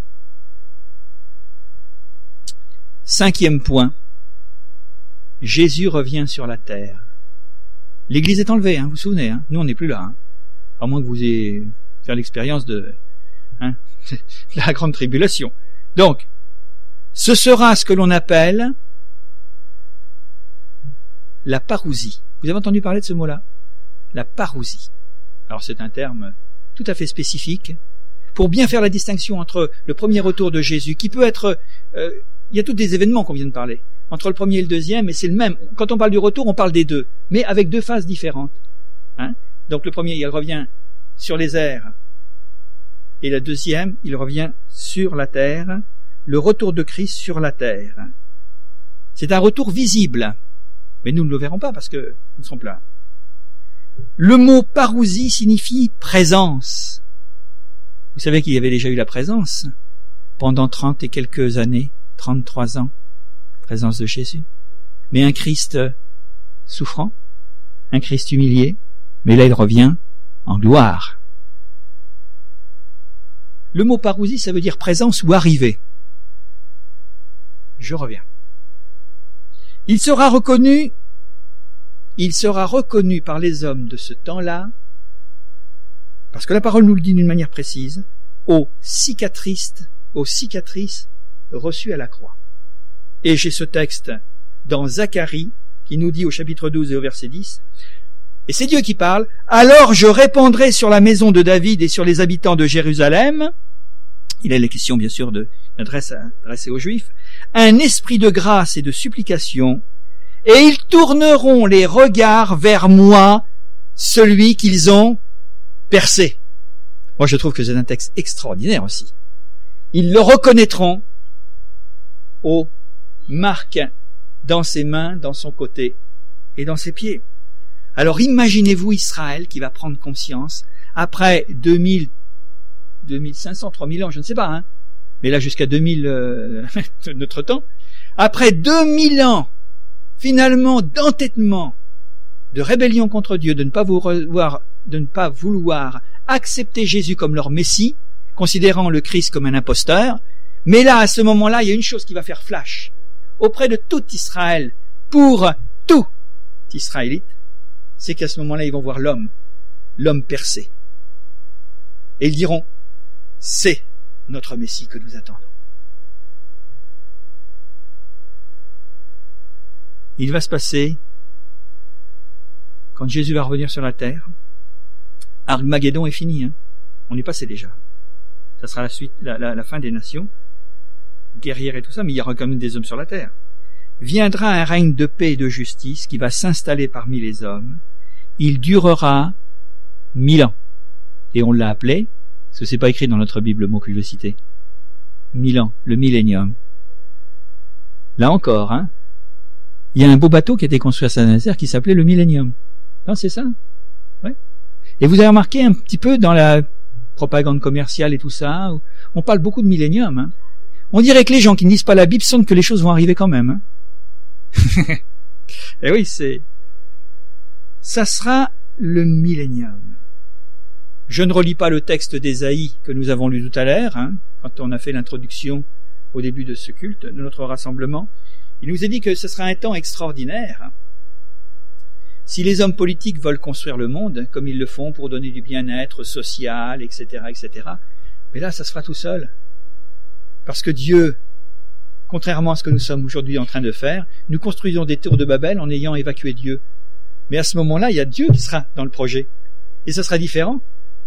5e point, Jésus revient sur la terre. L'Église est enlevée, vous vous souvenez, nous on n'est plus là, à moins que vous ayez fait l'expérience de la grande tribulation. Donc, ce sera ce que l'on appelle la parousie. Vous avez entendu parler de ce mot-là? La parousie. Alors c'est un terme tout à fait spécifique pour bien faire la distinction entre le premier retour de Jésus, qui peut être... il y a tous des événements qu'on vient de parler, entre le premier et le deuxième, et c'est le même. Quand on parle du retour, on parle des deux, mais avec 2 phases différentes. Donc le premier, il revient sur les airs, et le deuxième, il revient sur la terre, le retour de Christ sur la terre. C'est un retour visible, mais nous ne le verrons pas parce que nous ne serons plus là. Le mot parousie signifie présence. Vous savez qu'il y avait déjà eu la présence pendant 30 et quelques années, 33 ans, présence de Jésus. Mais un Christ souffrant, un Christ humilié, mais là il revient en gloire. Le mot parousie, ça veut dire présence ou arrivée. Je reviens. Il sera reconnu par les hommes de ce temps-là, parce que la parole nous le dit d'une manière précise, aux cicatrices reçues à la croix. Et j'ai ce texte dans Zacharie, qui nous dit au chapitre 12 et au verset 10, et c'est Dieu qui parle, « Alors je répandrai sur la maison de David et sur les habitants de Jérusalem », il est la question bien sûr adressée aux Juifs, « un esprit de grâce et de supplication, et ils tourneront les regards vers moi, celui qu'ils ont percé. » Moi je trouve que c'est un texte extraordinaire aussi. Ils le reconnaîtront aux marques dans ses mains, dans son côté et dans ses pieds. Alors imaginez-vous Israël qui va prendre conscience après 2500, 3000 ans, je ne sais pas, mais là jusqu'à 2000 de notre temps, après 2000 ans finalement d'entêtement, de rébellion contre Dieu, de ne pas vouloir accepter Jésus comme leur Messie, considérant le Christ comme un imposteur, mais là à ce moment-là il y a une chose qui va faire flash auprès de tout Israël, pour tout Israélite, c'est qu'à ce moment-là ils vont voir l'homme percé, et ils diront, c'est notre Messie que nous attendons. Il va se passer, quand Jésus va revenir sur la terre, Armageddon est fini, on est passé déjà. Ça sera la suite, la fin des nations, guerrières et tout ça, mais il y aura quand même des hommes sur la terre. Viendra un règne de paix et de justice qui va s'installer parmi les hommes. Il durera 1000 ans. Et on l'a appelé, parce que c'est pas écrit dans notre Bible le mot que je vais citer, 1000 ans, le millénium. Là encore, il y a un beau bateau qui a été construit à Saint-Nazaire qui s'appelait le Millénium. Non, c'est ça? Ouais. Et vous avez remarqué un petit peu dans la propagande commerciale et tout ça, on parle beaucoup de millénium. On dirait que les gens qui ne lisent pas la Bible sentent que les choses vont arriver quand même. Et oui, c'est ça sera le millénium. Je ne relis pas le texte d'Ésaïe que nous avons lu tout à l'heure, quand on a fait l'introduction au début de ce culte, de notre rassemblement. Il nous est dit que ce sera un temps extraordinaire. Si les hommes politiques veulent construire le monde, comme ils le font pour donner du bien-être social, etc., etc., mais là, ça se fera tout seul. Parce que Dieu, contrairement à ce que nous sommes aujourd'hui en train de faire, nous construisons des tours de Babel en ayant évacué Dieu. Mais à ce moment-là, il y a Dieu qui sera dans le projet. Et ce sera différent.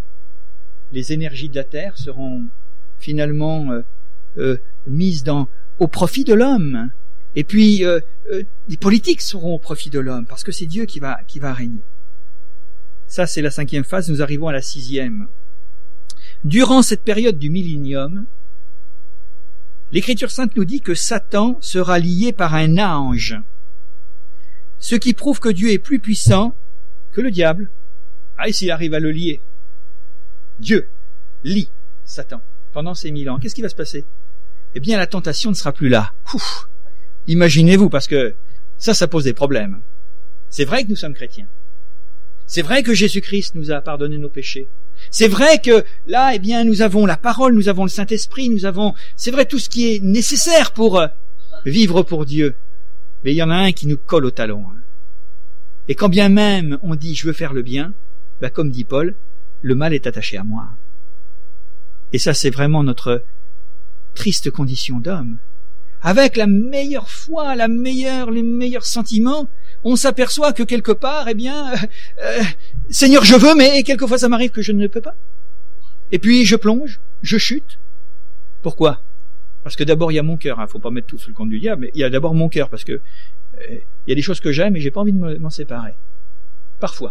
Les énergies de la terre seront finalement mises au profit de l'homme. Et puis, les politiques seront au profit de l'homme, parce que c'est Dieu qui va régner. Ça, c'est la 5e phase. Nous arrivons à la 6e. Durant cette période du millénium, l'Écriture sainte nous dit que Satan sera lié par un ange, ce qui prouve que Dieu est plus puissant que le diable. Et s'il arrive à le lier, Dieu lie Satan pendant ces 1000 ans, qu'est-ce qui va se passer? Eh bien, la tentation ne sera plus là. Imaginez-vous, parce que ça pose des problèmes. C'est vrai que nous sommes chrétiens. C'est vrai que Jésus-Christ nous a pardonné nos péchés. C'est vrai que là, eh bien, nous avons la parole, nous avons le Saint-Esprit, c'est vrai, tout ce qui est nécessaire pour vivre pour Dieu. Mais il y en a un qui nous colle au talon. Et quand bien même on dit « je veux faire le bien », comme dit Paul, le mal est attaché à moi. Et ça, c'est vraiment notre triste condition d'homme. Avec la meilleure foi, les meilleurs sentiments, on s'aperçoit que quelque part, Seigneur, je veux, mais quelquefois ça m'arrive que je ne peux pas. Et puis je plonge, je chute. Pourquoi? Parce que d'abord il y a mon cœur. Faut pas mettre tout sous le compte du diable, mais il y a d'abord mon cœur, parce que il y a des choses que j'aime et j'ai pas envie de m'en séparer. Parfois.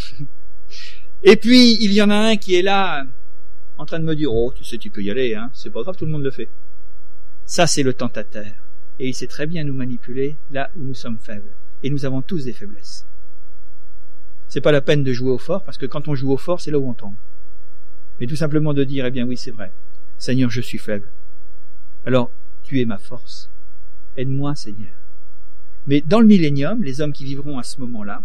Et puis il y en a un qui est là, en train de me dire « Oh, tu sais, tu peux y aller, c'est pas grave, tout le monde le fait. » Ça, c'est le tentateur. Et il sait très bien nous manipuler là où nous sommes faibles. Et nous avons tous des faiblesses. C'est pas la peine de jouer au fort, parce que quand on joue au fort, c'est là où on tombe. Mais tout simplement de dire, oui, c'est vrai. Seigneur, je suis faible. Alors, tu es ma force. Aide-moi, Seigneur. Mais dans le millénium, les hommes qui vivront à ce moment-là,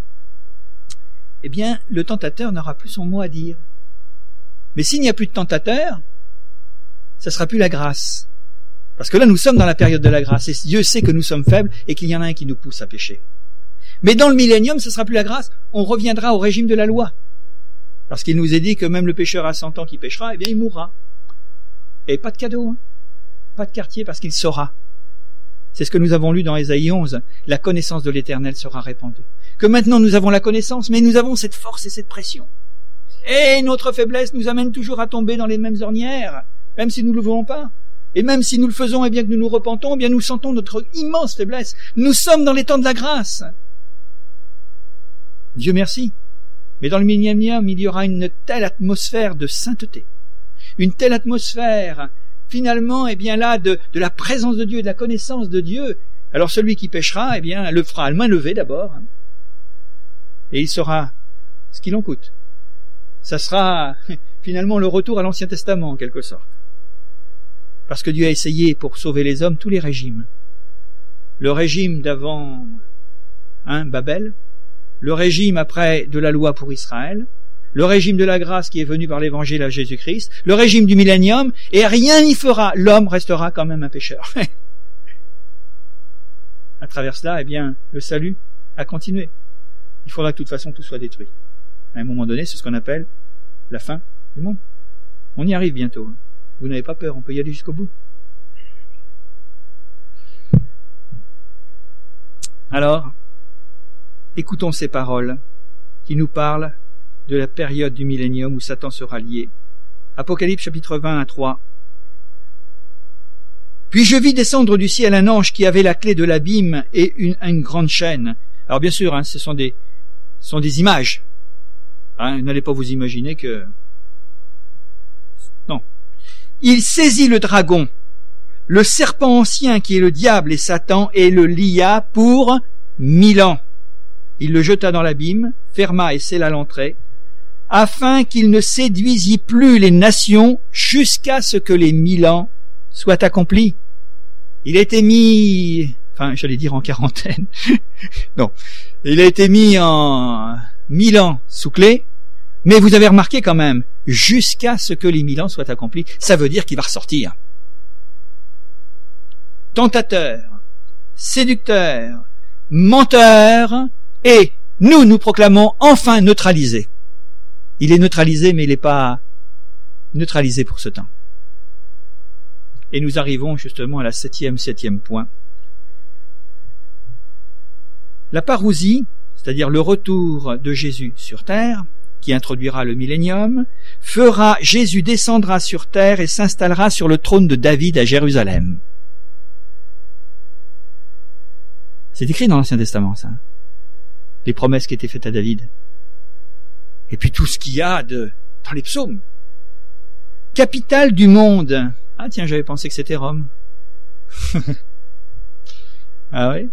le tentateur n'aura plus son mot à dire. Mais s'il n'y a plus de tentateur, ça sera plus la grâce. Parce que là, nous sommes dans la période de la grâce, et Dieu sait que nous sommes faibles et qu'il y en a un qui nous pousse à pécher. Mais dans le millénium, ce sera plus la grâce, on reviendra au régime de la loi. Parce qu'il nous est dit que même le pécheur à 100 ans qui péchera, il mourra. Et pas de cadeau, pas de quartier, parce qu'il saura. C'est ce que nous avons lu dans Ésaïe 11, la connaissance de l'Éternel sera répandue. Que maintenant nous avons la connaissance, mais nous avons cette force et cette pression. Et notre faiblesse nous amène toujours à tomber dans les mêmes ornières, même si nous ne le voulons pas. Et même si nous le faisons, que nous nous repentons, nous sentons notre immense faiblesse. Nous sommes dans les temps de la grâce. Dieu merci. Mais dans le millénium, il y aura une telle atmosphère de sainteté, une telle atmosphère, finalement, de la présence de Dieu, de la connaissance de Dieu. Alors celui qui péchera, le fera à main levée d'abord, et il saura ce qu'il en coûte. Ça sera finalement le retour à l'Ancien Testament, en quelque sorte. Parce que Dieu a essayé, pour sauver les hommes, tous les régimes. Le régime d'avant Babel, le régime après de la loi pour Israël, le régime de la grâce qui est venu par l'évangile à Jésus-Christ, le régime du millénium, et rien n'y fera. L'homme restera quand même un pécheur. À travers cela, le salut a continué. Il faudra que de toute façon tout soit détruit. À un moment donné, c'est ce qu'on appelle la fin du monde. On y arrive bientôt. Vous n'avez pas peur, on peut y aller jusqu'au bout. Alors, écoutons ces paroles qui nous parlent de la période du millénium où Satan sera lié. Apocalypse chapitre 20 à 3. Puis je vis descendre du ciel un ange qui avait la clé de l'abîme et une grande chaîne. Alors bien sûr, ce sont des images. N'allez pas vous imaginer que... Non. Il saisit le dragon, le serpent ancien qui est le diable et Satan, et le lia pour 1000 ans. Il le jeta dans l'abîme, ferma et scella l'entrée, afin qu'il ne séduisît plus les nations jusqu'à ce que les 1000 ans soient accomplis. Il a été mis, en quarantaine. Non. Il a été mis en 1000 ans sous clé, mais vous avez remarqué quand même, jusqu'à ce que les 1000 ans soient accomplis, ça veut dire qu'il va ressortir. Tentateur, séducteur, menteur, et nous proclamons enfin neutralisé. Il est neutralisé, mais il n'est pas neutralisé pour ce temps. Et nous arrivons justement à la septième point. La parousie, c'est-à-dire le retour de Jésus sur terre, qui introduira le millénium, Jésus descendra sur terre et s'installera sur le trône de David à Jérusalem. C'est écrit dans l'Ancien Testament, ça. Les promesses qui étaient faites à David. Et puis tout ce qu'il y a dans les psaumes. Capitale du monde. Ah tiens, j'avais pensé que c'était Rome. Ah oui?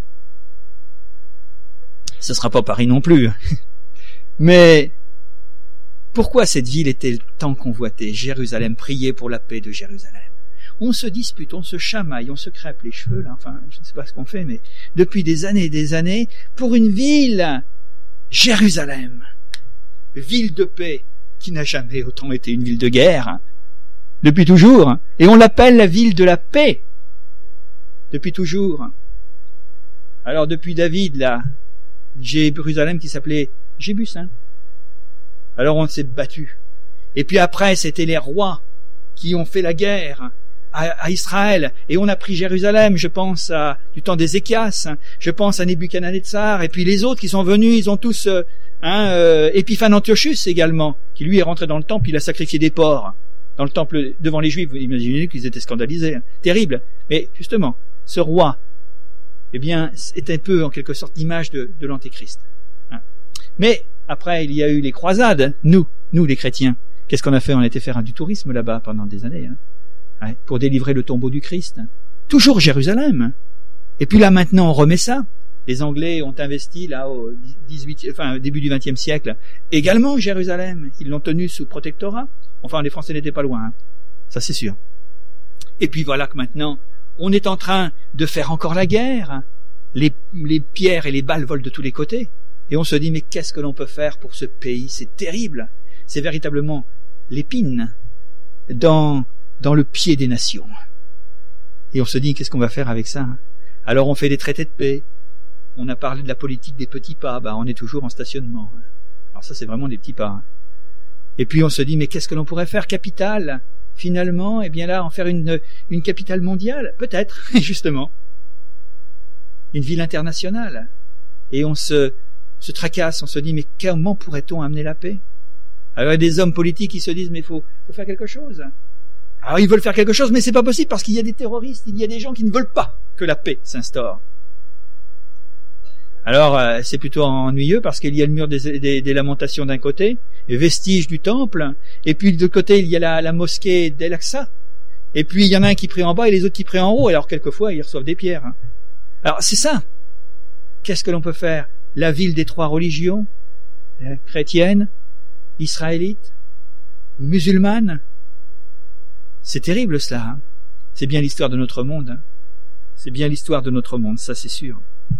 Ce sera pas Paris non plus. Mais pourquoi cette ville est-elle tant convoitée? Jérusalem, priez pour la paix de Jérusalem. On se dispute, on se chamaille, on se crêpe les cheveux, là, enfin, je ne sais pas ce qu'on fait, mais depuis des années, pour une ville, Jérusalem, ville de paix, qui n'a jamais autant été une ville de guerre, depuis toujours, et on l'appelle la ville de la paix, depuis toujours. Alors depuis David, là, Jérusalem qui s'appelait Jébus, hein. Alors on s'est battu. Et puis après, c'était les rois qui ont fait la guerre à Israël, et on a pris Jérusalem. Je pense du temps d'Ézéchias, je pense à Nebuchadnezzar, et puis les autres qui sont venus, ils ont tous Épiphane Antiochus également, qui lui est rentré dans le temple, il a sacrifié des porcs dans le temple devant les Juifs. Vous imaginez qu'ils étaient scandalisés, hein. Terrible. Mais justement, ce roi, eh bien, est un peu en quelque sorte l'image de l'Antéchrist, hein. Mais après, il y a eu les croisades. Nous les chrétiens, qu'est-ce qu'on a fait? On a été faire du tourisme là-bas pendant des années, hein. Ouais, pour délivrer le tombeau du Christ. Toujours Jérusalem. Et puis là maintenant on remet ça. Les Anglais ont investi là au début du XXe siècle également Jérusalem. Ils l'ont tenu sous protectorat. Enfin, les Français n'étaient pas loin, hein. Ça c'est sûr. Et puis voilà que maintenant on est en train de faire encore la guerre. Les pierres et les balles volent de tous les côtés. Et on se dit, mais qu'est-ce que l'on peut faire pour ce pays? C'est terrible. C'est véritablement l'épine dans le pied des nations. Et on se dit, qu'est-ce qu'on va faire avec ça? Alors on fait des traités de paix. On a parlé de la politique des petits pas. On est toujours en stationnement. Alors ça, c'est vraiment des petits pas. Et puis on se dit, mais qu'est-ce que l'on pourrait faire? Capitale, finalement, eh bien là, en faire une capitale mondiale? Peut-être, justement. Une ville internationale. Et on se tracasse, on se dit, mais comment pourrait-on amener la paix? Alors il y a des hommes politiques qui se disent, mais il faut faire quelque chose. Alors ils veulent faire quelque chose, mais c'est pas possible parce qu'il y a des terroristes, il y a des gens qui ne veulent pas que la paix s'instaure. Alors c'est plutôt ennuyeux parce qu'il y a le mur des lamentations d'un côté, les vestiges du temple, et puis de l'autre côté il y a la mosquée d'El-Aqsa, et puis il y en a un qui prie en bas et les autres qui prient en haut, alors quelquefois ils reçoivent des pierres, hein. Alors c'est ça. Qu'est-ce que l'on peut faire? La ville des trois religions, chrétienne, israélite, musulmane. C'est terrible cela, hein. C'est bien l'histoire de notre monde, hein. C'est bien l'histoire de notre monde, ça c'est sûr.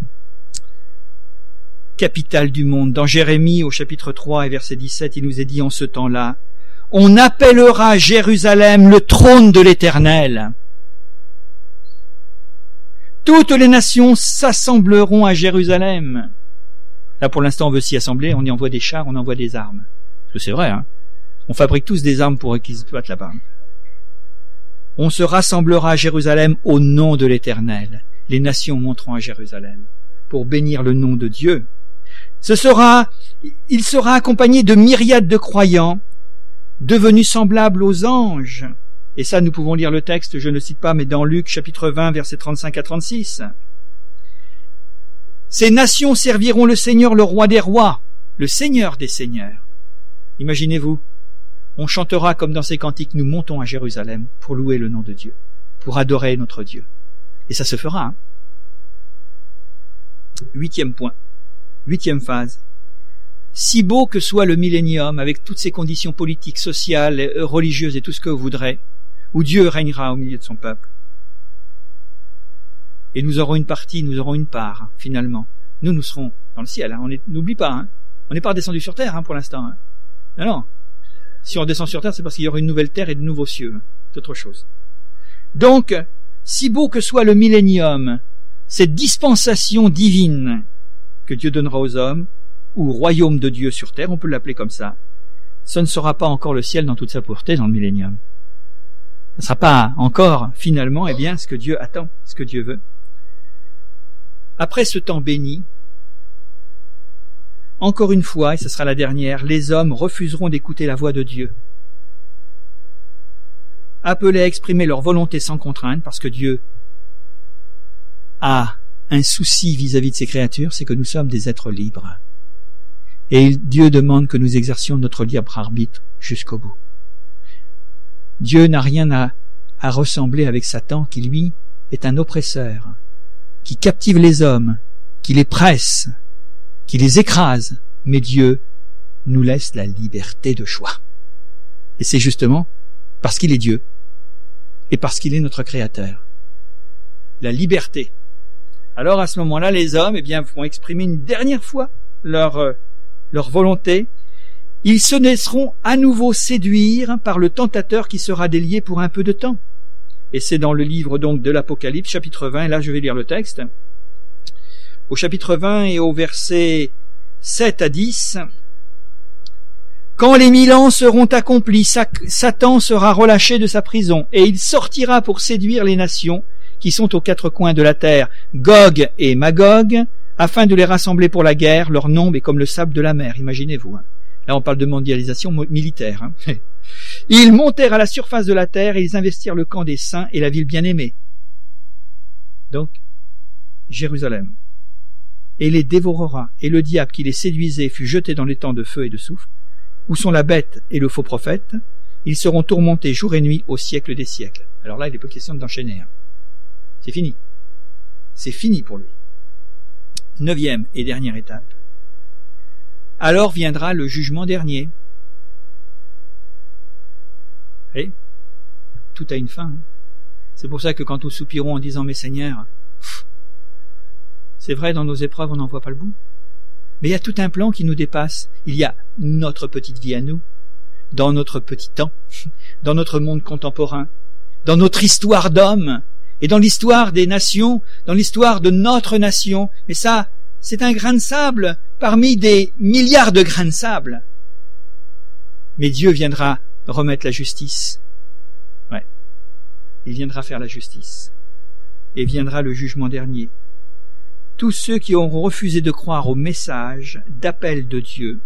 Capitale du monde. Dans Jérémie au chapitre 3 et verset 17, il nous est dit en ce temps-là, on appellera Jérusalem le trône de l'Éternel. Toutes les nations s'assembleront à Jérusalem. Là, pour l'instant, on veut s'y assembler, on y envoie des chars, on envoie des armes. Parce que c'est vrai, hein. On fabrique tous des armes pour qu'ils se battent là-bas. On se rassemblera à Jérusalem au nom de l'Éternel. Les nations monteront à Jérusalem pour bénir le nom de Dieu. Il sera accompagné de myriades de croyants, devenus semblables aux anges. Et ça, nous pouvons lire le texte, je ne le cite pas, mais dans Luc chapitre 20, versets 35 à 36. Ces nations serviront le Seigneur, le roi des rois, le Seigneur des seigneurs. Imaginez-vous, on chantera comme dans ces cantiques, nous montons à Jérusalem pour louer le nom de Dieu, pour adorer notre Dieu. Et ça se fera, hein. 8e point, 8e phase. Si beau que soit le millénium, avec toutes ses conditions politiques, sociales, religieuses et tout ce que vous voudrez, où Dieu régnera au milieu de son peuple. Et nous aurons une partie, nous aurons une part, finalement. Nous serons dans le ciel, hein. N'oublie pas, hein. On n'est pas redescendu sur terre pour l'instant. Non. Si on descend sur terre, c'est parce qu'il y aura une nouvelle terre et de nouveaux cieux. C'est autre chose. Donc, si beau que soit le millénium, cette dispensation divine que Dieu donnera aux hommes, ou royaume de Dieu sur terre, on peut l'appeler comme ça, ce ne sera pas encore le ciel dans toute sa pureté dans le millénium. Ce ne sera pas encore, finalement, ce que Dieu attend, ce que Dieu veut. Après ce temps béni, encore une fois, et ce sera la dernière, les hommes refuseront d'écouter la voix de Dieu. Appelés à exprimer leur volonté sans contrainte, parce que Dieu a un souci vis-à-vis de ses créatures, c'est que nous sommes des êtres libres. Et Dieu demande que nous exercions notre libre arbitre jusqu'au bout. Dieu n'a rien à ressembler avec Satan, qui lui est un oppresseur, qui captive les hommes, qui les presse, qui les écrase, mais Dieu nous laisse la liberté de choix. Et c'est justement parce qu'il est Dieu et parce qu'il est notre Créateur. La liberté. Alors à ce moment-là, les hommes vont exprimer une dernière fois leur volonté. Ils se laisseront à nouveau séduire par le tentateur qui sera délié pour un peu de temps. Et c'est dans le livre donc de l'Apocalypse, chapitre 20, et là je vais lire le texte. Au chapitre 20 et au verset 7 à 10, « Quand les 1000 ans seront accomplis, Satan sera relâché de sa prison, et il sortira pour séduire les nations qui sont aux quatre coins de la terre, Gog et Magog, afin de les rassembler pour la guerre. Leur nombre est comme le sable de la mer. » Imaginez-vous. Là, on parle de mondialisation militaire. Ils montèrent à la surface de la terre et ils investirent le camp des saints et la ville bien-aimée. Donc, Jérusalem. Et les dévorera, et le diable qui les séduisait fut jeté dans les temps de feu et de soufre, où sont la bête et le faux prophète. Ils seront tourmentés jour et nuit au siècle des siècles. Alors là, il n'est pas question d'enchaîner. C'est fini. C'est fini pour lui. 9e et dernière étape. Alors viendra le jugement dernier. Et tout a une fin. C'est pour ça que quand nous soupirons en disant « Mais Seigneur », c'est vrai, dans nos épreuves, on n'en voit pas le bout. Mais il y a tout un plan qui nous dépasse. Il y a notre petite vie à nous, dans notre petit temps, dans notre monde contemporain, dans notre histoire d'hommes, et dans l'histoire des nations, dans l'histoire de notre nation. Mais ça, c'est un grain de sable parmi des milliards de grains de sable. Mais Dieu viendra remettre la justice. Ouais. Il viendra faire la justice. Et viendra le jugement dernier. Tous ceux qui auront refusé de croire au message d'appel de Dieu,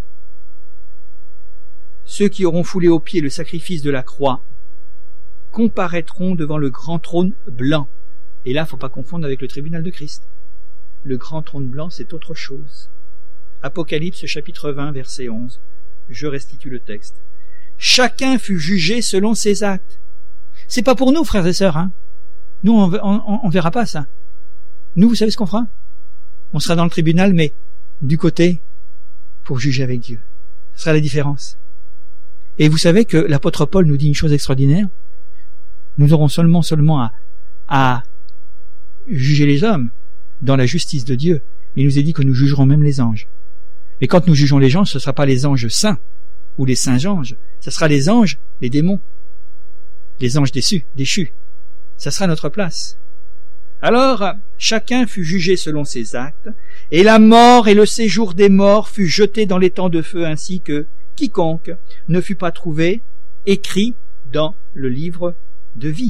ceux qui auront foulé aux pieds le sacrifice de la croix, comparaîtront devant le grand trône blanc. Et là, il ne faut pas confondre avec le tribunal de Christ. Le grand trône blanc, c'est autre chose. Apocalypse chapitre 20, verset 11. Je restitue le texte. Chacun fut jugé selon ses actes. C'est pas pour nous, frères et sœurs. Nous, on verra pas ça. Nous, vous savez ce qu'on fera? On sera dans le tribunal, mais du côté pour juger avec Dieu. Ce sera la différence. Et vous savez que l'apôtre Paul nous dit une chose extraordinaire. Nous aurons seulement à juger les hommes dans la justice de Dieu. Il nous est dit que nous jugerons même les anges. Et quand nous jugeons les anges, ce ne sera pas les anges saints ou les saints anges. Ce sera les anges, les démons, les anges déchus. Ça sera notre place. Alors, chacun fut jugé selon ses actes, et la mort et le séjour des morts fut jeté dans les temps de feu, ainsi que quiconque ne fut pas trouvé écrit dans le livre de vie.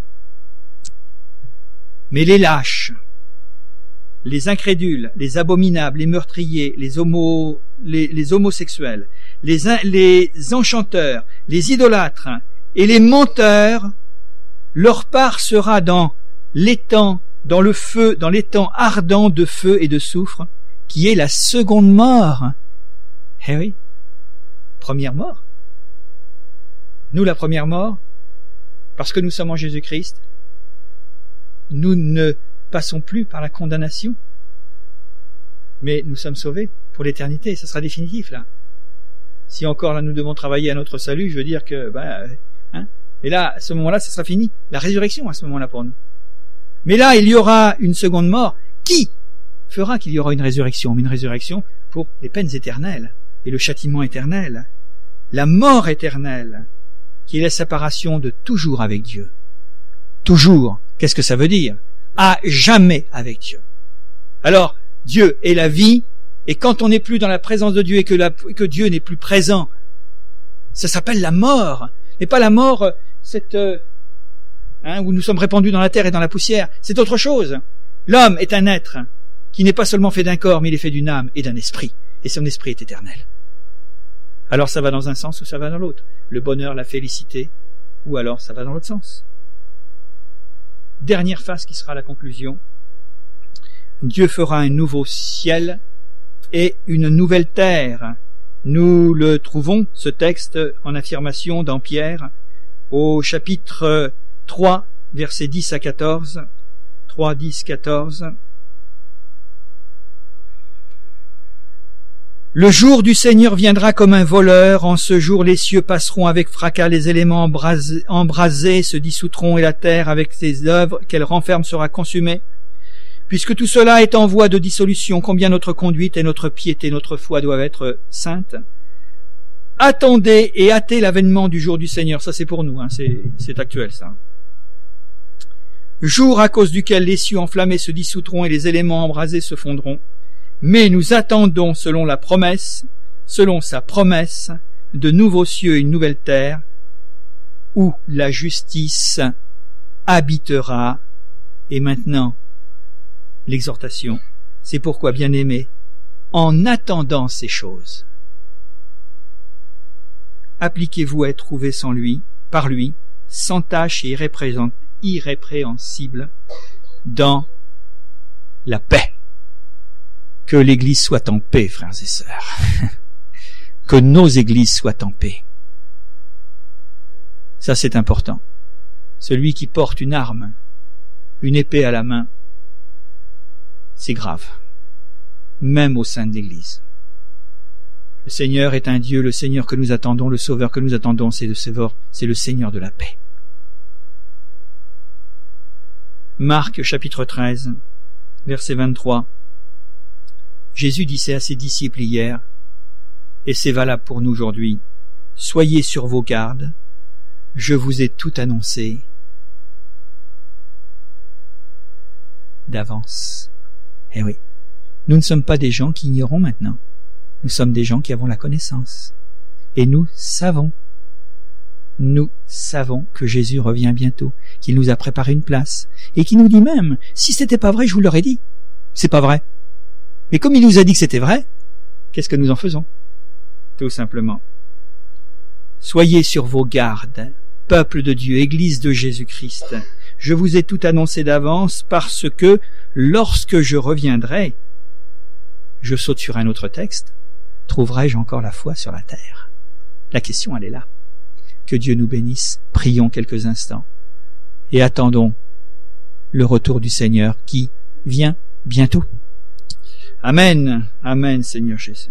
Mais les lâches, les incrédules, les abominables, les meurtriers, les homosexuels, les enchanteurs, les idolâtres et les menteurs, leur part sera dans l'étang, dans le feu, dans l'étang ardent de feu et de soufre, qui est la seconde mort. Eh oui, première mort. Nous, la première mort, parce que nous sommes en Jésus-Christ, nous ne passons plus par la condamnation, mais nous sommes sauvés pour l'éternité. Ce sera définitif, là. Si encore, là, nous devons travailler à notre salut, je veux dire que, et là, à ce moment-là, ce sera fini. La résurrection, à ce moment-là, pour nous. Mais là, il y aura une seconde mort. Qui fera qu'il y aura une résurrection, mais une résurrection pour les peines éternelles et le châtiment éternel, la mort éternelle, qui est la séparation de toujours avec Dieu. Toujours, qu'est-ce que ça veut dire? À jamais avec Dieu. Alors, Dieu est la vie, et quand on n'est plus dans la présence de Dieu et que Dieu n'est plus présent, ça s'appelle la mort. Mais pas la mort, où nous sommes répandus dans la terre et dans la poussière. C'est autre chose. L'homme est un être qui n'est pas seulement fait d'un corps, mais il est fait d'une âme et d'un esprit. Et son esprit est éternel. Alors ça va dans un sens ou ça va dans l'autre. Le bonheur, la félicité, ou alors ça va dans l'autre sens. Dernière phase qui sera la conclusion. Dieu fera un nouveau ciel et une nouvelle terre. Nous le trouvons, ce texte, en affirmation dans Pierre, au chapitre 3, versets 10 à 14. 3, 10, 14. Le jour du Seigneur viendra comme un voleur. En ce jour, les cieux passeront avec fracas, les éléments embrasés se dissoudront et la terre, avec ses œuvres qu'elle renferme, sera consumée. Puisque tout cela est en voie de dissolution, combien notre conduite et notre piété, notre foi doivent être saintes. Attendez et hâtez l'avènement du jour du Seigneur. Ça, c'est pour nous, c'est actuel, ça. Jour à cause duquel les cieux enflammés se dissoudront et les éléments embrasés se fondront. Mais nous attendons, selon sa promesse, de nouveaux cieux et une nouvelle terre, où la justice habitera. Et maintenant, l'exhortation, c'est pourquoi, bien-aimés, en attendant ces choses, appliquez-vous à être trouvé par lui, sans tache et irrépréhensible, dans la paix. Que l'Église soit en paix, frères et sœurs. Que nos églises soient en paix. Ça, c'est important. Celui qui porte une arme, une épée à la main, c'est grave. Même au sein de l'Église. Le Seigneur est un Dieu, le Seigneur que nous attendons, le Sauveur que nous attendons, c'est le Seigneur de la paix. Marc, chapitre 13, verset 23. Jésus disait à ses disciples hier, et c'est valable pour nous aujourd'hui, « Soyez sur vos gardes, je vous ai tout annoncé d'avance. » Eh oui, nous ne sommes pas des gens qui ignorons maintenant, nous sommes des gens qui avons la connaissance. Et nous savons que Jésus revient bientôt, qu'il nous a préparé une place, et qu'il nous dit même, si c'était pas vrai, je vous l'aurais dit. C'est pas vrai. Mais comme il nous a dit que c'était vrai, qu'est-ce que nous en faisons? Tout simplement. Soyez sur vos gardes, peuple de Dieu, Église de Jésus-Christ. Je vous ai tout annoncé d'avance parce que, lorsque je reviendrai, je saute sur un autre texte, trouverai-je encore la foi sur la terre? La question, elle est là. Que Dieu nous bénisse. Prions quelques instants et attendons le retour du Seigneur qui vient bientôt. Amen. Amen, Seigneur Jésus.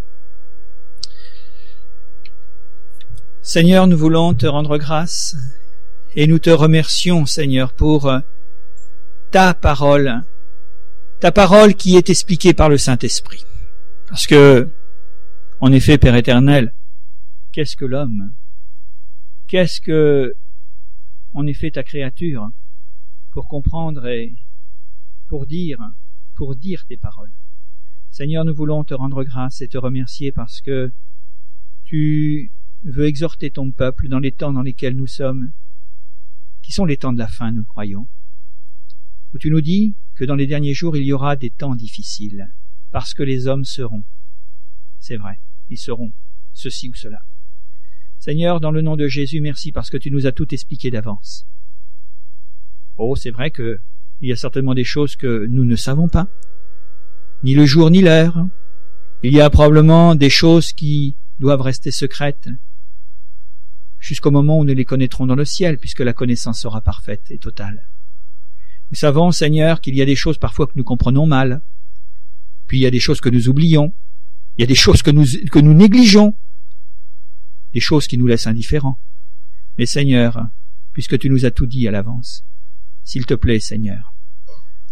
Seigneur, nous voulons te rendre grâce et nous te remercions, Seigneur, pour ta parole qui est expliquée par le Saint-Esprit. Parce que, en effet, Père éternel, qu'est-ce que l'homme? Qu'est-ce que, en effet, ta créature pour comprendre et pour dire tes paroles? Seigneur, nous voulons te rendre grâce et te remercier parce que tu veux exhorter ton peuple dans les temps dans lesquels nous sommes, qui sont les temps de la fin, nous croyons, où tu nous dis que dans les derniers jours il y aura des temps difficiles, parce que les hommes seront, c'est vrai, ils seront ceci ou cela. Seigneur, dans le nom de Jésus, merci parce que tu nous as tout expliqué d'avance. Oh, c'est vrai que il y a certainement des choses que nous ne savons pas, ni le jour ni l'heure. Il y a probablement des choses qui doivent rester secrètes jusqu'au moment où nous les connaîtrons dans le ciel, puisque la connaissance sera parfaite et totale. Nous savons, Seigneur, qu'il y a des choses parfois que nous comprenons mal, puis il y a des choses que nous oublions, il y a des choses que nous négligeons, des choses qui nous laissent indifférents. Mais Seigneur, puisque tu nous as tout dit à l'avance, s'il te plaît, Seigneur,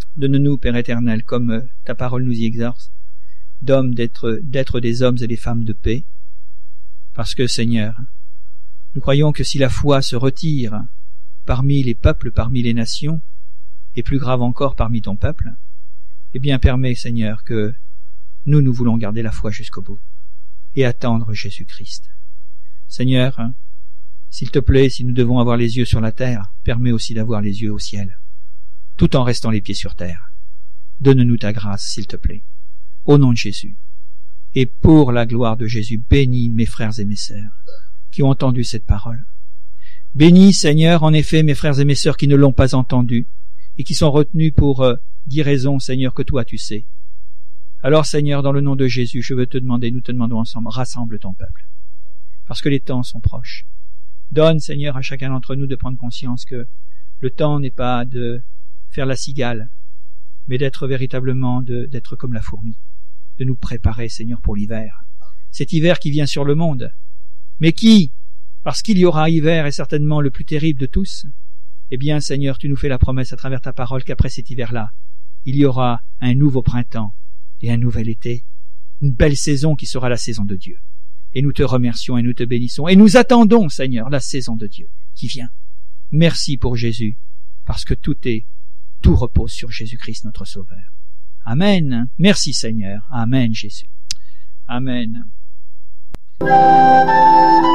Donne-nous, Père éternel, comme ta parole nous y exhorte, d'être des hommes et des femmes de paix, parce que, Seigneur, nous croyons que si la foi se retire parmi les peuples, parmi les nations, et plus grave encore parmi ton peuple, eh bien permets, Seigneur, que nous voulons garder la foi jusqu'au bout et attendre Jésus-Christ. Seigneur, s'il te plaît, si nous devons avoir les yeux sur la terre, permets aussi d'avoir les yeux au ciel, tout en restant les pieds sur terre. Donne-nous ta grâce, s'il te plaît, au nom de Jésus. Et pour la gloire de Jésus, bénis mes frères et mes sœurs qui ont entendu cette parole. Bénis, Seigneur, en effet, mes frères et mes sœurs qui ne l'ont pas entendue et qui sont retenus pour 10 raisons, Seigneur, que toi tu sais. Alors, Seigneur, dans le nom de Jésus, je veux te demander, nous te demandons ensemble, rassemble ton peuple, parce que les temps sont proches. Donne, Seigneur, à chacun d'entre nous de prendre conscience que le temps n'est pas de faire la cigale, mais d'être véritablement, d'être comme la fourmi, de nous préparer, Seigneur, pour l'hiver. Cet hiver qui vient sur le monde, mais qui, parce qu'il y aura hiver et certainement le plus terrible de tous, eh bien, Seigneur, tu nous fais la promesse à travers ta parole qu'après cet hiver-là, il y aura un nouveau printemps et un nouvel été, une belle saison qui sera la saison de Dieu. Et nous te remercions et nous te bénissons et nous attendons, Seigneur, la saison de Dieu qui vient. Merci pour Jésus, parce que tout repose sur Jésus-Christ notre Sauveur. Amen. Merci Seigneur. Amen Jésus. Amen.